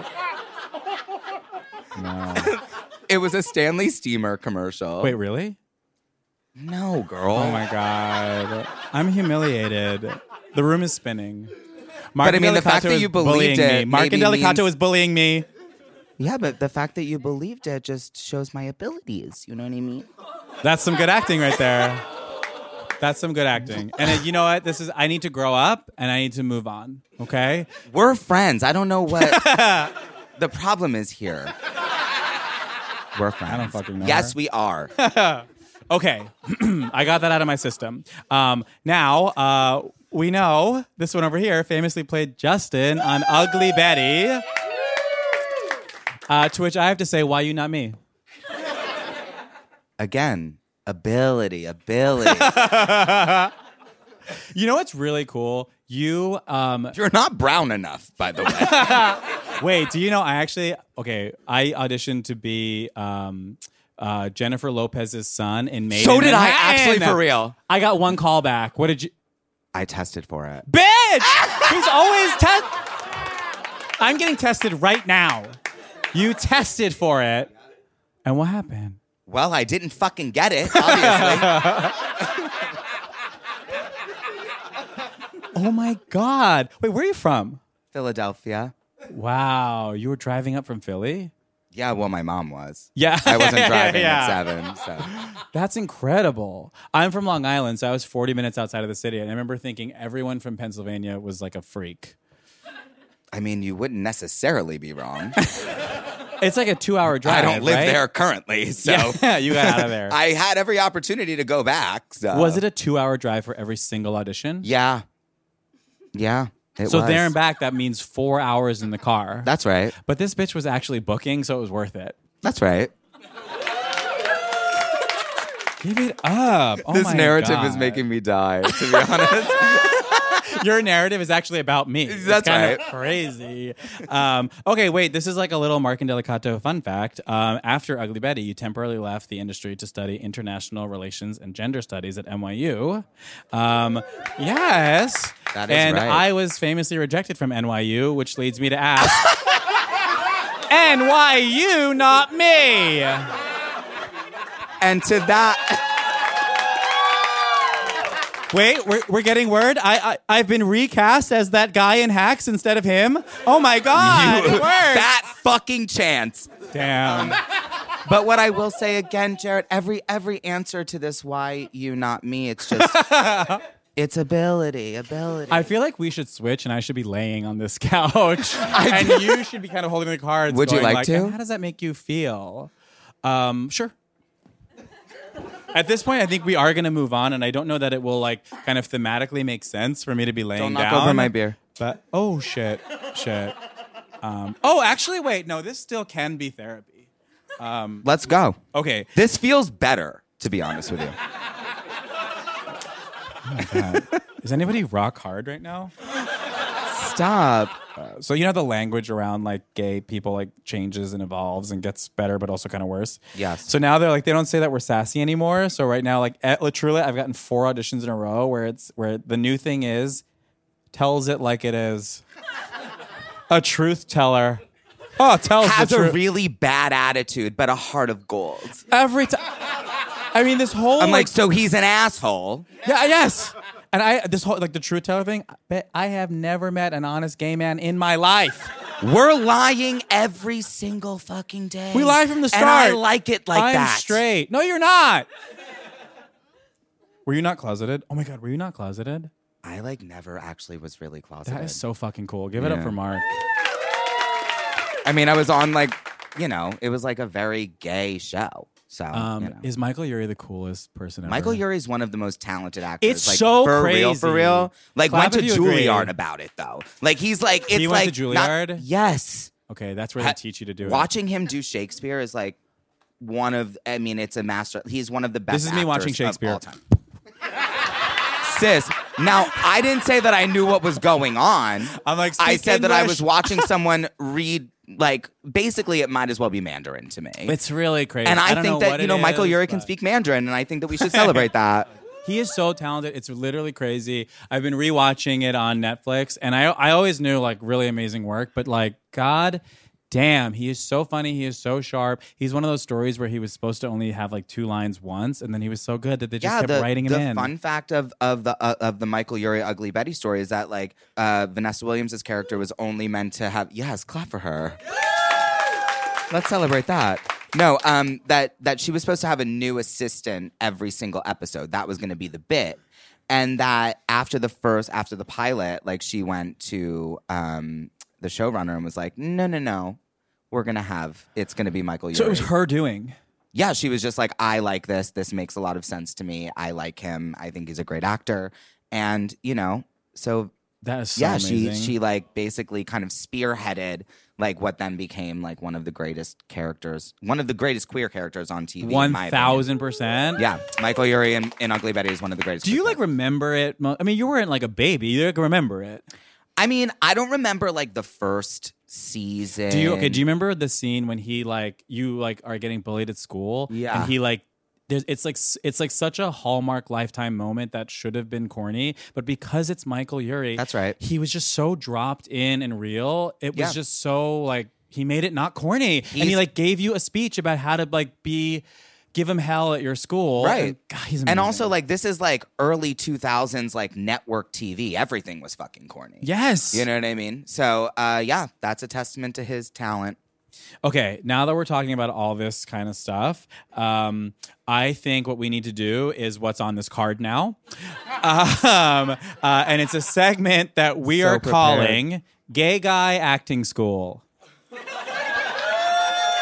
No. It was a Stanley Steamer commercial. Wait, really? No, girl. Oh, my God. I'm humiliated. The room is spinning. Mark But I mean, the fact Delicato that is you believed bullying me. it Mark maybe Delicato means- is bullying me. Yeah, but the fact that you believed it just shows my abilities. You know what I mean? That's some good acting right there. That's some good acting. And uh, you know what? This is I need to grow up and I need to move on. Okay? We're friends. I don't know what the problem is here. We're friends. I don't fucking know. Yes, her. we are. Okay. I got that out of my system. Um, now, uh, we know this one over here famously played Justin on Ugly Betty. Uh, to which I have to say, why you, not me? Again, ability, ability. You know what's really cool? You, um... You're not brown enough, by the way. Wait, do you know, I actually... Okay, I auditioned to be... Um, Uh, Jennifer Lopez's son in Made So in did I, Manhattan. actually, for real. I got one call back. What did you... I tested for it. Bitch! He's always test... I'm getting tested right now. You tested for it. And what happened? Well, I didn't fucking get it, obviously. Oh my God. Wait, where are you from? Philadelphia. Wow. You were driving up from Philly? Yeah, well, my mom was. Yeah. I wasn't driving Yeah. at seven, so. That's incredible. I'm from Long Island, so I was forty minutes outside of the city. And I remember thinking everyone from Pennsylvania was like a freak. I mean, you wouldn't necessarily be wrong. It's like a two-hour drive. I don't live right? there currently, so yeah, you got out of there. I had every opportunity to go back. So. Was it a two-hour drive for every single audition? Yeah. Yeah. It so was. there and back, that means four hours in the car. That's right. But this bitch was actually booking, so it was worth it. That's right. Give it up. Oh this my narrative God. is making me die, to be honest. Your narrative is actually about me. That's it's kind right. of crazy. Um, okay, wait. This is like a little Mark and Delicato fun fact. Um, after Ugly Betty, you temporarily left the industry to study international relations and gender studies at N Y U. Um, yes. That is and right. I was famously rejected from N Y U, which leads me to ask, N Y U, not me. And to that... Wait, we're, we're getting word? I, I, I've been recast as that guy in Hacks instead of him? Oh my God, You, it worked. that fucking chance. Damn. But what I will say again, Jared, every every answer to this why you, not me, it's just... It's ability, ability. I feel like we should switch and I should be laying on this couch and you should be kind of holding the cards. Would you going like to? "And how does that make you feel? Um, sure. At this point, I think we are going to move on, and I don't know that it will like kind of thematically make sense for me to be laying Don't knock down. over my beer. But oh shit, shit. Um, oh, actually, wait, no, this still can be therapy. Um, Let's go. Okay, This feels better, to be honest with you. oh my God. Is anybody rock hard right now? Stop. Uh, so you know the language around like gay people like changes and evolves and gets better, but also kind of worse. Yes. So now they're like they don't say that we're sassy anymore. So right now, like at, truly, I've gotten four auditions in a row where it's where the new thing is tells it like it is. A truth teller. Oh, tells Has the a truth really bad attitude, but a heart of gold. every time. I mean, this whole I'm like, so he's an asshole. yeah, yes. And I this whole like the truth teller thing. I bet I have never met an honest gay man in my life. We're lying every single fucking day. We lie from the start. And I like it like I'm that. straight. No, you're not. Were you not closeted? Oh my God, were you not closeted? I like never actually was really closeted. That is so fucking cool. Give it up Yeah. for Mark. I mean, I was on like, you know, it was like a very gay show. So, Um, you know. Is Michael Urie the coolest person ever? Michael Urie is one of the most talented actors. It's like, so for crazy. real, for real. Like Clap went to if you agree. Juilliard about it though. Like he's like, it's He went like to not- Juilliard? yes. Okay, that's where they Ha- teach you to do it. Watching him do Shakespeare is like one of. I mean, it's a master. He's one of the best. This is me watching actors of Shakespeare. all time. Sis, now I didn't say that I knew what was going on. I'm like, I speak said that I English. was watching someone read. Like basically, it might as well be Mandarin to me. It's really crazy. And I, don't think know that what you it know Michael is, Urie can but- speak Mandarin, and I think that we should celebrate that. He is so talented. It's literally crazy. I've been rewatching it on Netflix, and I I always knew like really amazing work, but like God damn, he is so funny. He is so sharp. He's one of those stories where he was supposed to only have like two lines once, and then he was so good that they just yeah, kept the, writing him the in. fun fact of of the uh, of the Michael Urie Ugly Betty story is that like uh, Vanessa Williams' character was only meant to have yes, clap for her. Let's celebrate that. No, um, that that she was supposed to have a new assistant every single episode. That was going to be the bit, and that after the first, after the pilot, like she went to um, the showrunner and was like, "No, no, no, we're gonna have it's going to be Michael Urie." So it was her doing. Yeah, she was just like, "I like this. This makes a lot of sense to me. I like him. I think he's a great actor." And you know, so That is so yeah, amazing. she she like basically kind of spearheaded like what then became like one of the greatest characters, one of the greatest queer characters on T V. One in my thousand percent. opinion. Yeah, Michael Urie in, in Ugly Betty is one of the greatest. Do you like remember it? mo- I mean, you weren't like a baby. You like remember it. I mean, I don't remember like the first season. Do you? Okay. Do you remember the scene when he like you like are getting bullied at school? Yeah. And he like. There's, it's like s- it's like such a Hallmark Lifetime moment that should have been corny, but because it's Michael Urie, That's right. He was just so dropped in and real. It was Yeah. just so like he made it not corny, and he He's- like gave you a speech about how to like be, give him hell at your school. Right. And, God, he's And amazing. also, like, this is like early two thousands, like network T V. Everything was fucking corny. Yes. You know what I mean? So, uh, yeah, that's a testament to his talent. Okay, now that we're talking about all this kind of stuff, um, I think what we need to do is what's on this card now. Um, uh, and it's a segment that we So are prepared. calling Gay Guy Acting School.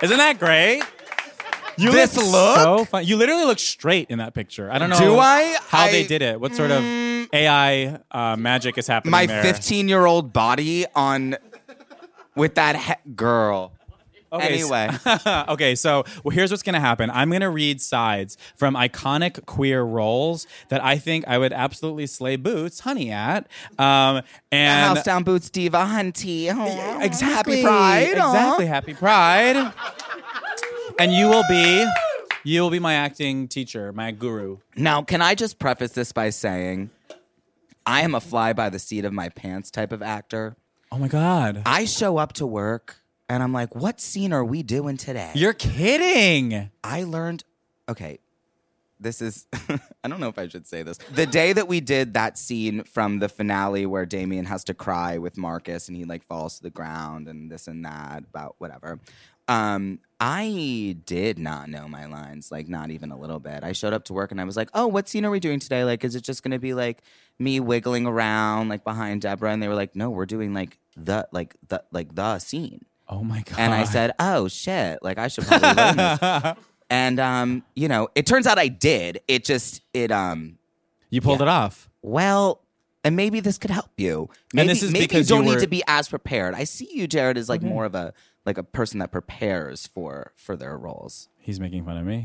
Isn't that great? You This look, look? so fun. You literally look straight in that picture. I don't know Do I? how I- they did it. What sort of A I uh, magic is happening My there? fifteen-year-old body on with that he- girl. Okay, Anyway. so, okay, so well, here's what's going to happen. I'm going to read sides from iconic queer roles that I think I would absolutely slay Boots, honey, at. Um, and House down boots diva hunty. Oh, exactly, Happy Pride. Aw. exactly, happy Pride. And you will be, you will be my acting teacher, my guru. Now, can I just preface this by saying I am a fly by the seat of my pants type of actor. Oh my God. I show up to work and I'm like, what scene are we doing today? You're kidding. I learned, okay, this is, I don't know if I should say this. The day that we did that scene from the finale where Damien has to cry with Marcus and he like falls to the ground and this and that about whatever. Um, I did not know my lines, like not even a little bit. I showed up to work and I was like, oh, what scene are we doing today? Like, is it just going to be like me wiggling around like behind Deborah? And they were like, no, we're doing like the, like the, like the scene. Oh my God. And I said, oh shit, like I should probably learn this. And, um, you know, it turns out I did. It just, it, um. You pulled yeah. it off. Well, and maybe this could help you. Maybe, And this is maybe because you don't you need were- to be as prepared. I see you, Jared, as like Okay. more of a, like a person that prepares for, for their roles. He's making fun of me.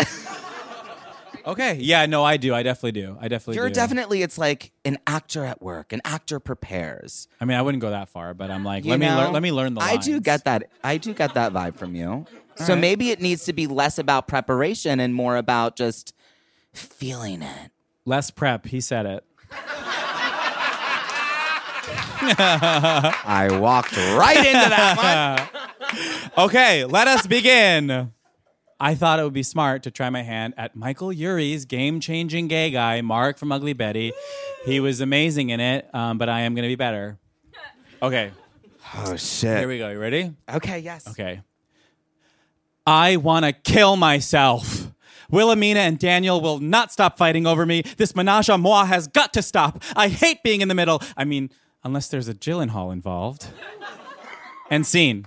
Okay. Yeah, no, I do. I definitely do. I definitely You're do. definitely, it's like an actor at work. An actor prepares. I mean, I wouldn't go that far, but I'm like, You let me know, learn let me learn the I lines. do get that. I do get that vibe from you. so right. maybe it needs to be less about preparation and more about just feeling it. Less prep, he said it. I walked right into that one. Okay, let us begin. I thought it would be smart to try my hand at Michael Urie's game-changing gay guy, Mark from Ugly Betty. He was amazing in it, um, but I am going to be better. Okay. Oh, shit. Here we go. You ready? Okay, yes. Okay. I want to kill myself. Wilhelmina and Daniel will not stop fighting over me. This menage a moi has got to stop. I hate being in the middle. I mean, unless there's a Gyllenhaal involved. And scene.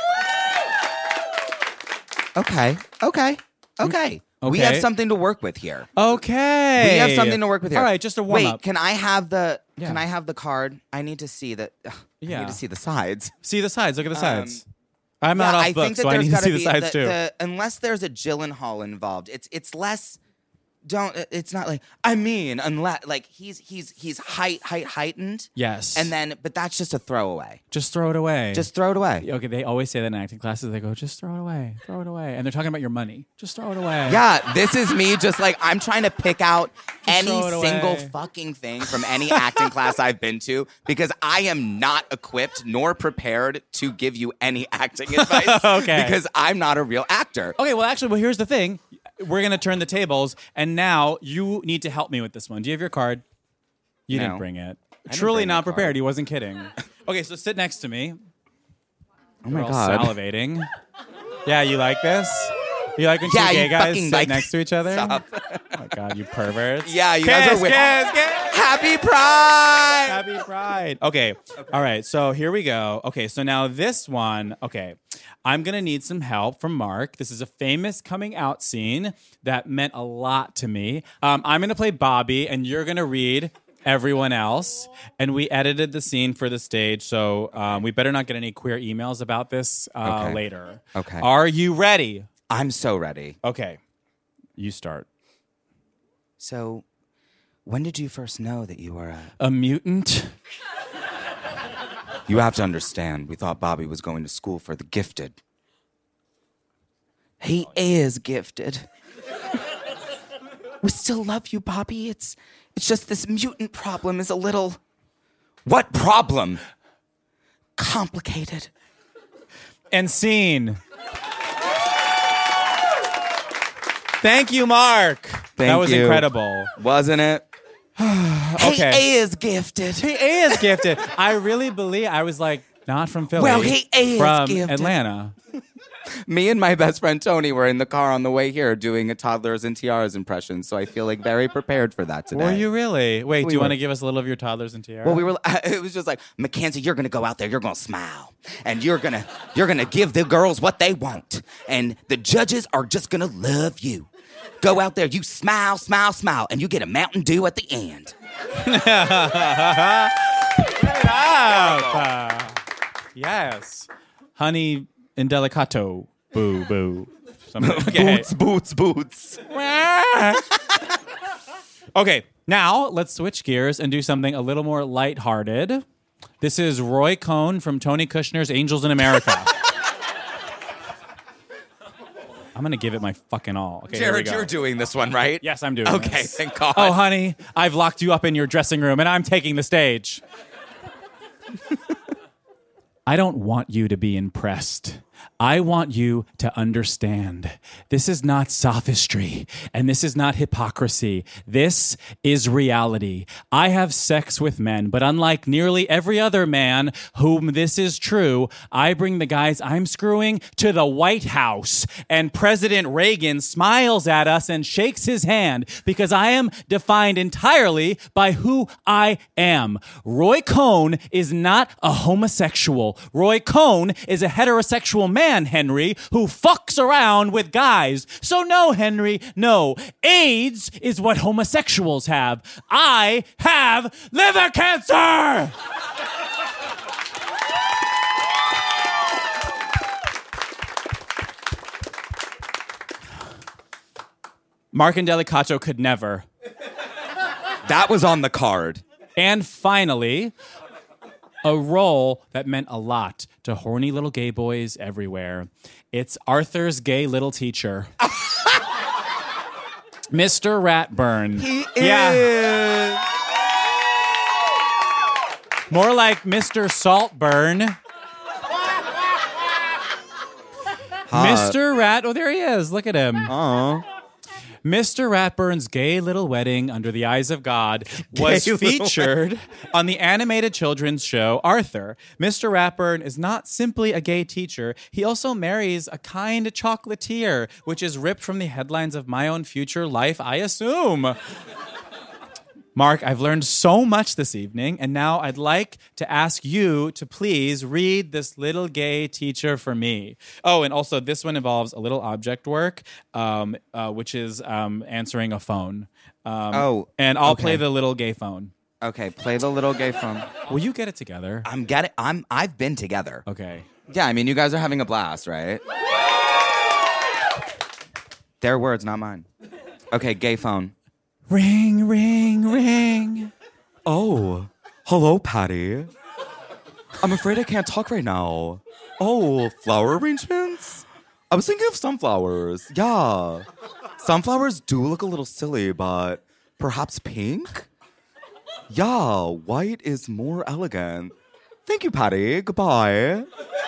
Okay. Okay. Okay. We Okay. have something to work with here. Okay. We have something to work with here. All right, just a warm Wait, up. can I have the Yeah. can I have the card? I need to see that ugh, I Yeah. need to see the sides. See the sides. Look at the Um, sides. I'm not Yeah, off I book, think that so I there's need to gotta see the be sides the- too. the- unless there's a Gyllenhaal involved, it's it's less. Don't. It's not like I mean, unless like he's he's he's height height heightened. Yes. And then, but that's just a throwaway. Just throw it away. Just throw it away. Okay, they always say that in acting classes. They go, just throw it away, throw it away. And they're talking about your money. Just throw it away. Yeah, this is me just like I'm trying to pick out any throw it single away. fucking thing from any acting class I've been to because I am not equipped nor prepared to give you any acting advice. Okay. Because I'm not a real actor. Okay, well, actually, well, here's the thing. We're going to turn the tables, and now you need to help me with this one. Do you have your card? You No. didn't bring it. didn't Truly bring not the card. prepared. He wasn't kidding. Okay, so sit next to me. Oh my We're all God. salivating. Yeah, you like this? You like when Yeah, two gay you guys fucking sit like- next to each other? Stop. Oh my God, you perverts. Yeah, you kiss, guys are weird. kiss, kiss. Happy Pride! Happy Pride. Okay. All right. So here we go. Okay. So now this one. Okay. I'm going to need some help from Mark. This is a famous coming out scene that meant a lot to me. Um, I'm going to play Bobby, and you're going to read everyone else. And we edited the scene for the stage. So um, we better not get any queer emails about this uh, Okay. later. Okay. Are you ready? I'm so ready. Okay. You start. So, when did you first know that you were a... A mutant? You have to understand, we thought Bobby was going to school for the gifted. He is gifted. We still love you, Bobby. It's it's just this mutant problem is a little... What problem? Complicated. And scene. Thank you, Mark. Thank that was you. incredible. Wasn't it? Okay. He is gifted. He is gifted. I really believe I was like not from Philly. Well, he is from gifted. Atlanta. Me and my best friend Tony were in the car on the way here doing a toddlers and tiaras impression, so I feel like very prepared for that today. Were you really? Wait, We do you were. want to give us a little of your toddlers and tiaras? Well, we were. It was just like, Mackenzie, you're gonna go out there, you're gonna smile, and you're gonna you're gonna give the girls what they want, and the judges are just gonna love you. Go out there, you smile, smile, smile, and you get a Mountain Dew at the end. Ah, yes. Honey indelicato. Boo, boo. Something. Okay. Boots, boots, boots. Okay, now let's switch gears and do something a little more lighthearted. This is Roy Cohn from Tony Kushner's Angels in America. I'm going to give it my fucking all. Okay, here we Jared, go. you're doing this one, right? Yes, I'm doing Okay, this. thank God. Oh, honey, I've locked you up in your dressing room and I'm taking the stage. I don't want you to be impressed. I want you to understand. This is not sophistry, and this is not hypocrisy. This is reality. I have sex with men, but unlike nearly every other man whom this is true, I bring the guys I'm screwing to the White House, and President Reagan smiles at us and shakes his hand because I am defined entirely by who I am. Roy Cohn is not a homosexual. Roy Cohn is a heterosexual man, Henry, who fucks around with guys. So no, Henry, no. AIDS is what homosexuals have. I have liver cancer! Mark Indelicato could never. That was on the card. And finally, a role that meant a lot to horny little gay boys everywhere. It's Arthur's gay little teacher. Mister Ratburn. He is. Yeah. More like Mister Saltburn. Hot. Mister Rat. Oh, there he is. Look at him. Aw. Mister Ratburn's gay little wedding under the eyes of God was Gay little featured on the animated children's show Arthur. Mister Ratburn is not simply a gay teacher. He also marries a kind chocolatier, which is ripped from the headlines of My Own Future Life, I assume. Mark, I've learned so much this evening, and now I'd like to ask you to please read this little gay teacher for me. Oh, and also this one involves a little object work, um, uh, which is um, answering a phone. Um, Oh, and I'll okay. play the little gay phone. Okay, play the little gay phone. Will you get it together? I'm getting. I'm. I've been together. Okay. Yeah, I mean, you guys are having a blast, right? Their words, not mine. Okay, gay phone. Ring, ring, ring. Oh, hello, Patty. I'm afraid I can't talk right now. Oh, flower arrangements? I was thinking of sunflowers. Yeah. Sunflowers do look a little silly, but perhaps pink? Yeah, white is more elegant. Thank you, Patty. Goodbye.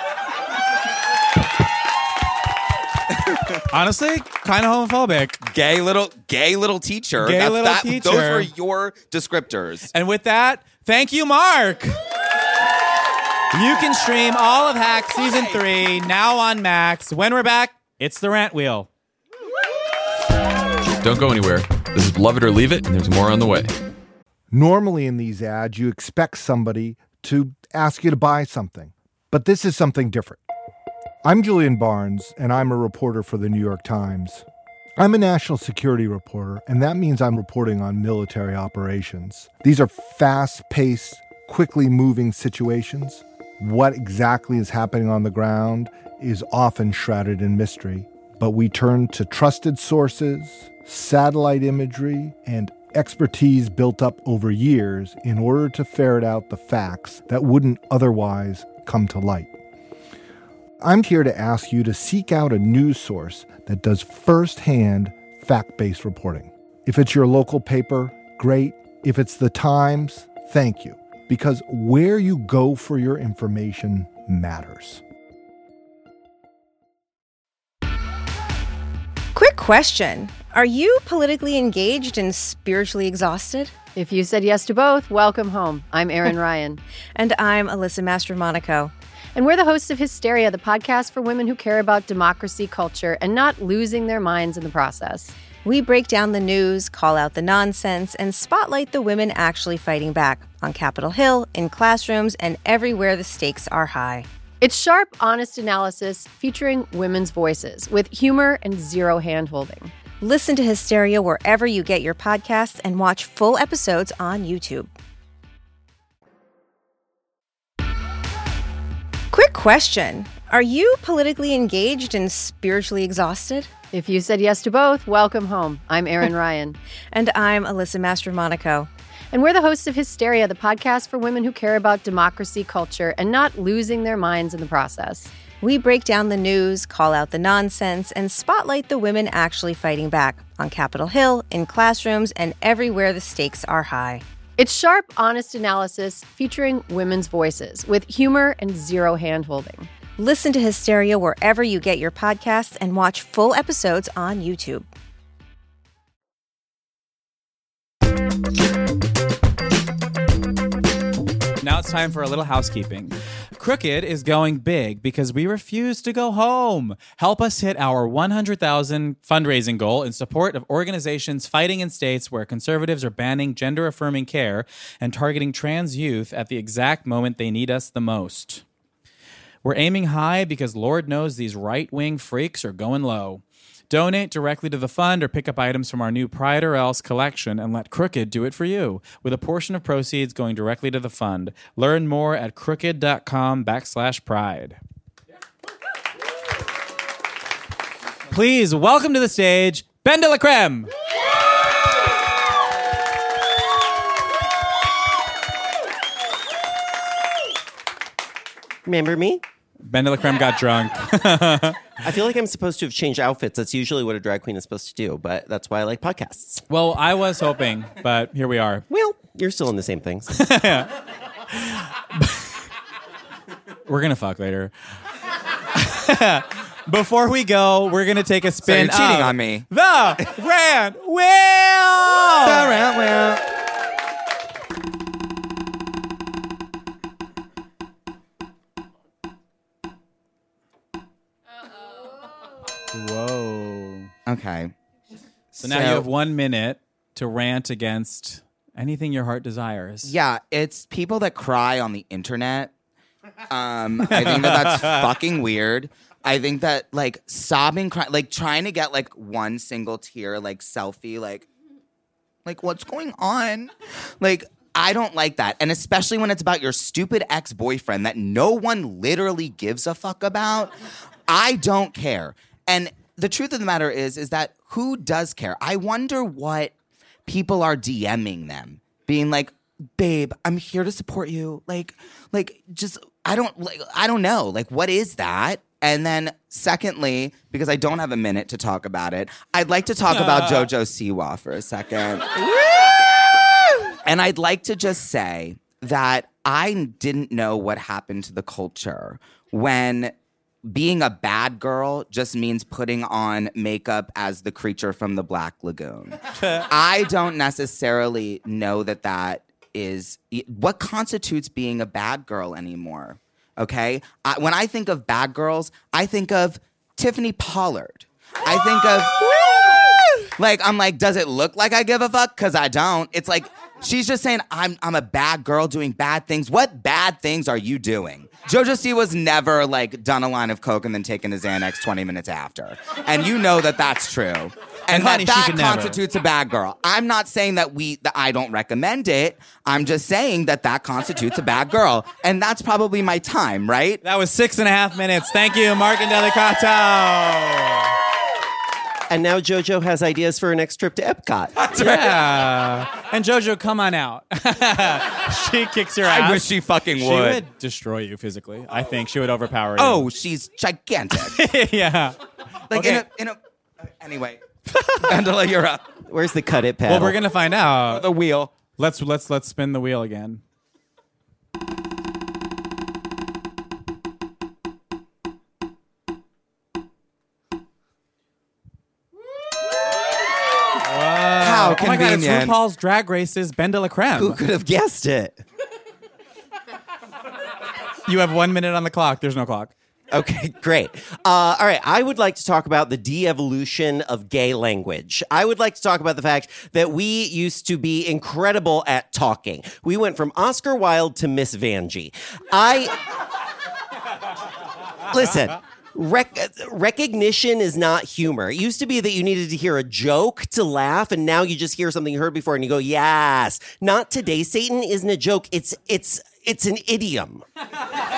Honestly, kind of homophobic. Gay little, gay little teacher. Gay That's little that, teacher. Those were your descriptors. And with that, thank you, Mark. You can stream all of Hack Season three now on Max. When we're back, it's the Rant Wheel. Don't go anywhere. This is Love It or Leave It, and there's more on the way. Normally in these ads, you expect somebody to ask you to buy something. But this is something different. I'm Julian Barnes, and I'm a reporter for the New York Times. I'm a national security reporter, and that means I'm reporting on military operations. These are fast-paced, quickly moving situations. What exactly is happening on the ground is often shrouded in mystery, but we turn to trusted sources, satellite imagery, and expertise built up over years in order to ferret out the facts that wouldn't otherwise come to light. I'm here to ask you to seek out a news source that does firsthand fact-based reporting. If it's your local paper, great. If it's the Times, thank you. Because where you go for your information matters. Quick question. Are you politically engaged and spiritually exhausted? If you said yes to both, welcome home. I'm Erin Ryan. And I'm Alyssa Mastromonaco. And we're the hosts of Hysteria, the podcast for women who care about democracy, culture, and not losing their minds in the process. We break down the news, call out the nonsense, and spotlight the women actually fighting back on Capitol Hill, in classrooms, and everywhere the stakes are high. It's sharp, honest analysis featuring women's voices with humor and zero hand-holding. Listen to Hysteria wherever you get your podcasts and watch full episodes on YouTube. Quick question. Are you politically engaged and spiritually exhausted? If you said yes to both, welcome home. I'm Erin Ryan. And I'm Alyssa Mastromonaco. And we're the hosts of Hysteria, the podcast for women who care about democracy, culture, and not losing their minds in the process. We break down the news, call out the nonsense, and spotlight the women actually fighting back on Capitol Hill, in classrooms, and everywhere the stakes are high. It's sharp, honest analysis featuring women's voices with humor and zero hand-holding. Listen to Hysteria wherever you get your podcasts and watch full episodes on YouTube. Now it's time for a little housekeeping. Crooked is going big because we refuse to go home. Help us hit our one hundred thousand fundraising goal in support of organizations fighting in states where conservatives are banning gender-affirming care and targeting trans youth at the exact moment they need us the most. We're aiming high because Lord knows these right-wing freaks are going low. Donate directly to the fund or pick up items from our new Pride or Else collection and let Crooked do it for you, with a portion of proceeds going directly to the fund. Learn more at crooked.com backslash pride. Please welcome to the stage, Ben de la Creme. Remember me? Ben de la Creme got drunk. I feel like I'm supposed to have changed outfits. That's usually what a drag queen is supposed to do, but that's why I like podcasts. Well, I was hoping, but here we are. Well, you're still in the same things. We're going to fuck later. Before we go, we're going to take a spin. So you're cheating of on me. The Rant Wheel! The Rant Wheel. Whoa. Okay. So now you have one minute to rant against anything your heart desires. Yeah, it's people that cry on the internet. Um, I think that that's fucking weird. I think that, like, sobbing, cry, like, trying to get, like, one single tear, like, selfie, like, like, what's going on? Like, I don't like that. And especially when it's about your stupid ex-boyfriend that no one literally gives a fuck about. I don't care. And the truth of the matter is, is that who does care? I wonder what people are DMing them, being like, babe, I'm here to support you. Like, like, just, I don't, like, I don't know. Like, what is that? And then secondly, because I don't have a minute to talk about it, I'd like to talk about JoJo Siwa for a second. And I'd like to just say that I didn't know what happened to the culture when being a bad girl just means putting on makeup as the creature from the Black Lagoon. I don't necessarily know that that is what constitutes being a bad girl anymore. Okay? I, when I think of bad girls, I think of Tiffany Pollard. I think of, like, I'm like, does it look like I give a fuck? Because I don't. It's like, she's just saying, I'm I'm a bad girl doing bad things. What bad things are you doing? JoJo C was never, like, done a line of coke and then taken a Xanax twenty minutes after. And you know that that's true. And, and honey, that, that constitutes never. a bad girl. I'm not saying that we, that I don't recommend it. I'm just saying that that constitutes a bad girl. And that's probably my time, right? That was six and a half minutes. Thank you, Mark and Delicato. And now JoJo has ideas for her next trip to Epcot. That's yeah. Right. And JoJo, come on out. She kicks your ass. I wish she fucking she would. She would destroy you physically. I think she would overpower you. Oh, she's gigantic. Yeah. Like okay. in a, in a, uh, anyway. Angela, you're up. Where's the cut it paddle? Well, we're going to find out. The wheel. Let's, let's, let's spin the wheel again. How oh my God, it's convenient. RuPaul's Drag Race's Ben de la Creme. Who could have guessed it? You have one minute on the clock. There's no clock. Okay, great. Uh, all right, I would like to talk about the de-evolution of gay language. I would like to talk about the fact that we used to be incredible at talking. We went from Oscar Wilde to Miss Vanjie. I... Listen... Rec- recognition is not humor. It used to be that you needed to hear a joke to laugh, and now you just hear something you heard before and you go, yes. Not today. Satan isn't a joke. It's it's it's an idiom. If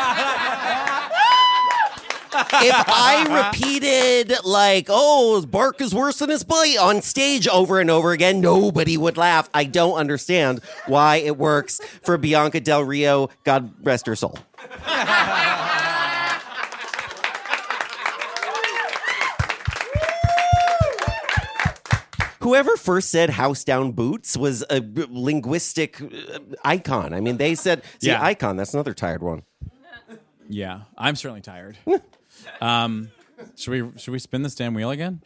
I repeated, like, oh, bark is worse than his bite on stage over and over again, nobody would laugh. I don't understand why it works for Bianca Del Rio. God rest her soul. Whoever first said house down boots was a linguistic icon. I mean, they said, see, Yeah. icon, that's another tired one. Yeah, I'm certainly tired. um, should we should we spin this damn wheel again?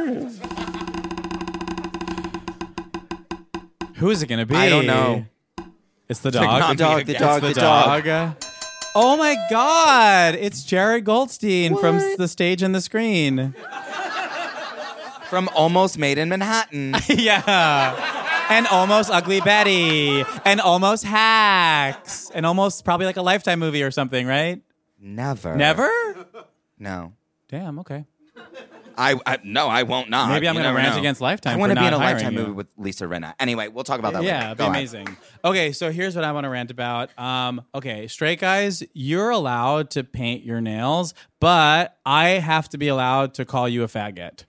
Who is it going to be? I don't know. It's the It's like dog. not The dog, me the again. dog, It's the dog. Oh my God! It's Jared Goldstein from s- the stage and the screen. From Almost Made in Manhattan. Yeah. And Almost Ugly Betty. And Almost Hacks. And almost probably like a Lifetime movie or something, right? Never. Never? No. Damn, okay. I, I no, I won't not. Maybe I'm You going to never rant know. against Lifetime I for want to be not in a hiring Lifetime you. movie with Lisa Rinna. Anyway, we'll talk about that Yeah, later. it'd be Go ahead. amazing. Okay, so here's what I want to rant about. Um, okay, straight guys, you're allowed to paint your nails, but I have to be allowed to call you a faggot.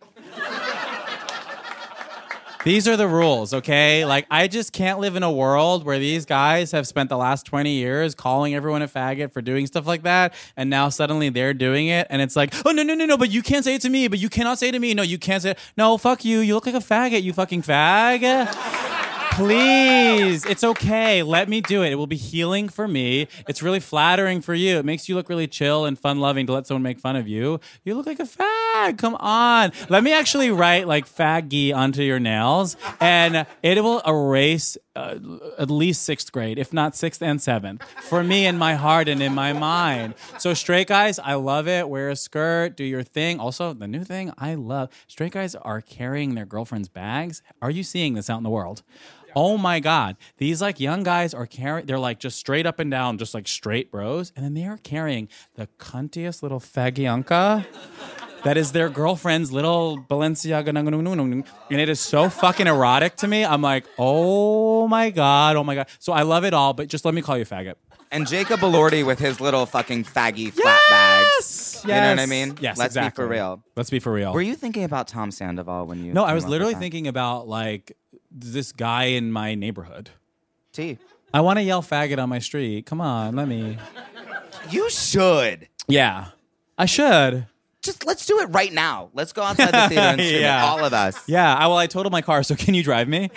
These are the rules, okay? Like, I just can't live in a world where these guys have spent the last twenty years calling everyone a faggot for doing stuff like that, and now suddenly they're doing it, and it's like, oh, no, no, no, no, but you can't say it to me, but you cannot say it to me. No, you can't say it. No, fuck you. You look like a faggot, you fucking fag. Please, it's okay. Let me do it. It will be healing for me. It's really flattering for you. It makes you look really chill and fun-loving to let someone make fun of you. You look like a fag. Come on. Let me actually write like faggy onto your nails, and it will erase uh, at least sixth grade, if not sixth and seventh, for me in my heart and in my mind. So straight guys, I love it. Wear a skirt. Do your thing. Also, the new thing I love, straight guys are carrying their girlfriend's bags. Are you seeing this out in the world? Oh my God. These like young guys are carrying, they're like just straight up and down, just like straight bros. And then they are carrying the cuntiest little fagionka that is their girlfriend's little Balenciaga. And it is so fucking erotic to me. I'm like, oh my God. Oh my God. So I love it all, but just let me call you faggot. And Jacob Elordi with his little fucking faggy flat bags. Yes. You know what I mean? Yes, Let's exactly. be for real. Let's be for real. Were you thinking about Tom Sandoval when you? No, I came was up with literally that? thinking about like this guy in my neighborhood. T. I want to yell faggot on my street. Come on, let me. You should. Yeah, I should. Just let's do it right now. Let's go outside the theater and scream Yeah. it, all of us. Yeah, I, well, I totaled my car, so can you drive me?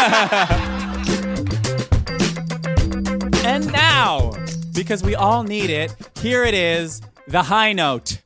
And now, because we all need it, here it is, the high note.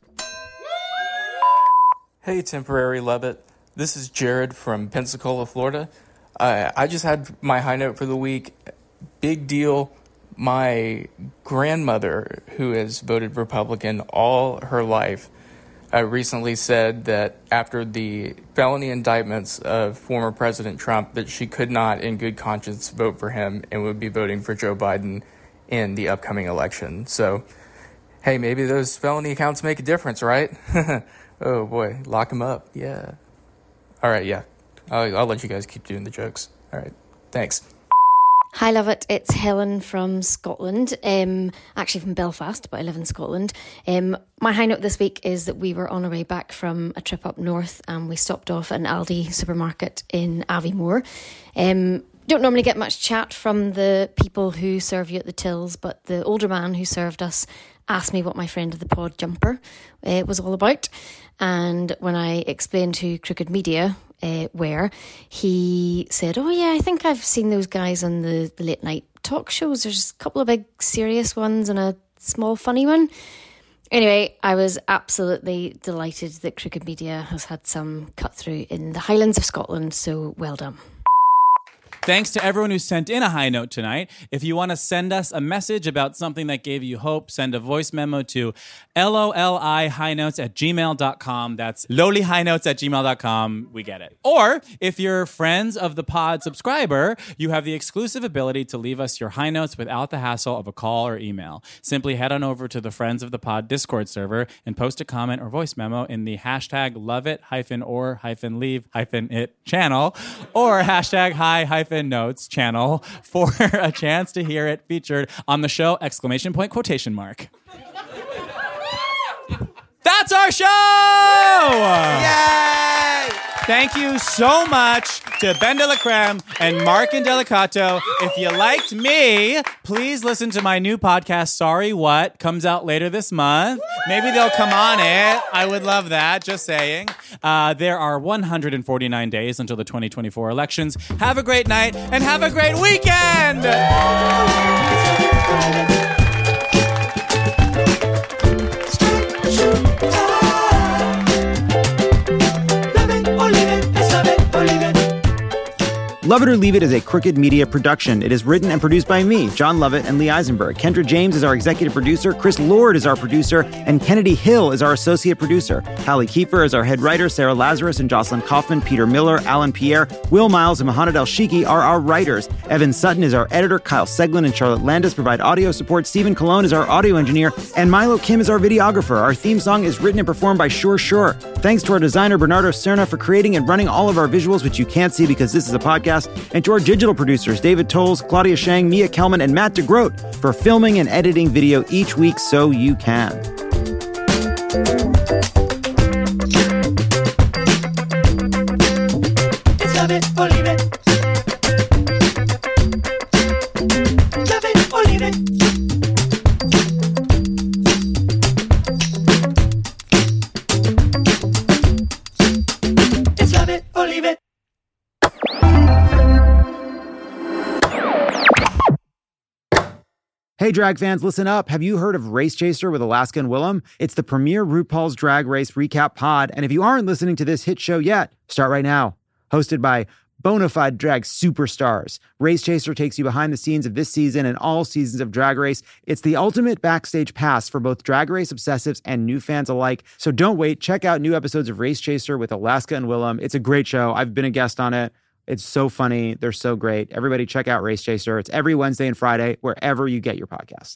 Hey, Temporary Levitt. This is Jared from Pensacola, Florida. Uh, I just had my high note for the week. Big deal. My grandmother, who has voted Republican all her life, uh, recently said that after the felony indictments of former President Trump, that she could not, in good conscience, vote for him and would be voting for Joe Biden in the upcoming election. So, hey, maybe those felony counts make a difference, right? Oh, boy. Lock him up. Yeah. All right, yeah. I'll, I'll let you guys keep doing the jokes. All right. Thanks. Hi, love it. It's Helen from Scotland. Um, actually from Belfast, but I live in Scotland. Um, my high note this week is that we were on our way back from a trip up north and we stopped off at an Aldi supermarket in Aviemore. Um, don't normally get much chat from the people who serve you at the tills, but the older man who served us asked me what my friend of the pod jumper uh, was all about. And when I explained who Crooked Media uh, were, he said, oh yeah, I think I've seen those guys on the, the late night talk shows. There's a couple of big serious ones and a small funny one. Anyway, I was absolutely delighted that Crooked Media has had some cut through in the Highlands of Scotland, so well done. Thanks to everyone who sent in a high note tonight. If you want to send us a message about something that gave you hope, send a voice memo to loli high notes at gmail dot com. That's lolihighnotes at gmail dot com. We get it. Or if you're friends of the pod subscriber, you have the exclusive ability to leave us your high notes without the hassle of a call or email. Simply head on over to the Friends of the Pod Discord server and post a comment or voice memo in the hashtag love it hyphen or hyphen leave hyphen it channel or hashtag high hyphen notes channel for a chance to hear it featured on the show, exclamation point, quotation mark. That's our show! Yay! Thank you so much to Ben de la Creme and Mark Indelicato. If you liked me, please listen to my new podcast, Sorry What, comes out later this month. Maybe they'll come on it. I would love that, just saying. Uh, there are one hundred forty-nine days until the twenty twenty-four elections. Have a great night and have a great weekend! Love It or Leave It is a Crooked Media production. It is written and produced by me, John Lovett, and Lee Eisenberg. Kendra James is our executive producer. Chris Lord is our producer. And Kennedy Hill is our associate producer. Hallie Kiefer is our head writer. Sarah Lazarus and Jocelyn Kaufman, Peter Miller, Alan Pierre, Will Miles, and Mohamed El Shiki are our writers. Evan Sutton is our editor. Kyle Seglin and Charlotte Landis provide audio support. Stephen Colon is our audio engineer. And Milo Kim is our videographer. Our theme song is written and performed by Sure Sure. Thanks to our designer, Bernardo Serna, for creating and running all of our visuals, which you can't see because this is a podcast. And to our digital producers, David Tolles, Claudia Shang, Mia Kelman, and Matt DeGroat, for filming and editing video each week so you can. It's Love It or Leave It. Love it or leave it. It's Love It or Leave It. Hey, drag fans, listen up. Have you heard of Race Chaser with Alaska and Willem? It's the premier RuPaul's Drag Race recap pod. And if you aren't listening to this hit show yet, start right now. Hosted by bona fide drag superstars, Race Chaser takes you behind the scenes of this season and all seasons of Drag Race. It's the ultimate backstage pass for both Drag Race obsessives and new fans alike. So don't wait. Check out new episodes of Race Chaser with Alaska and Willem. It's a great show. I've been a guest on it. It's so funny. They're so great. Everybody check out Race Chaser. It's every Wednesday and Friday, wherever you get your podcasts.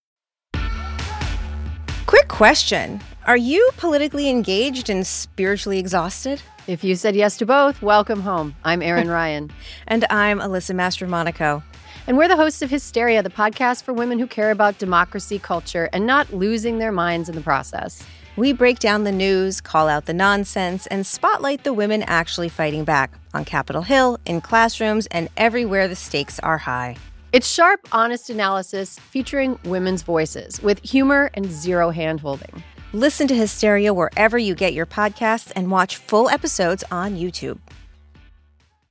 Quick question. Are you politically engaged and spiritually exhausted? If you said yes to both, welcome home. I'm Erin Ryan. And I'm Alyssa Mastromonaco. And we're the hosts of Hysteria, the podcast for women who care about democracy, culture, and not losing their minds in the process. We break down the news, call out the nonsense, and spotlight the women actually fighting back on Capitol Hill, in classrooms, and everywhere the stakes are high. It's sharp, honest analysis featuring women's voices with humor and zero hand-holding. Listen to Hysteria wherever you get your podcasts and watch full episodes on YouTube.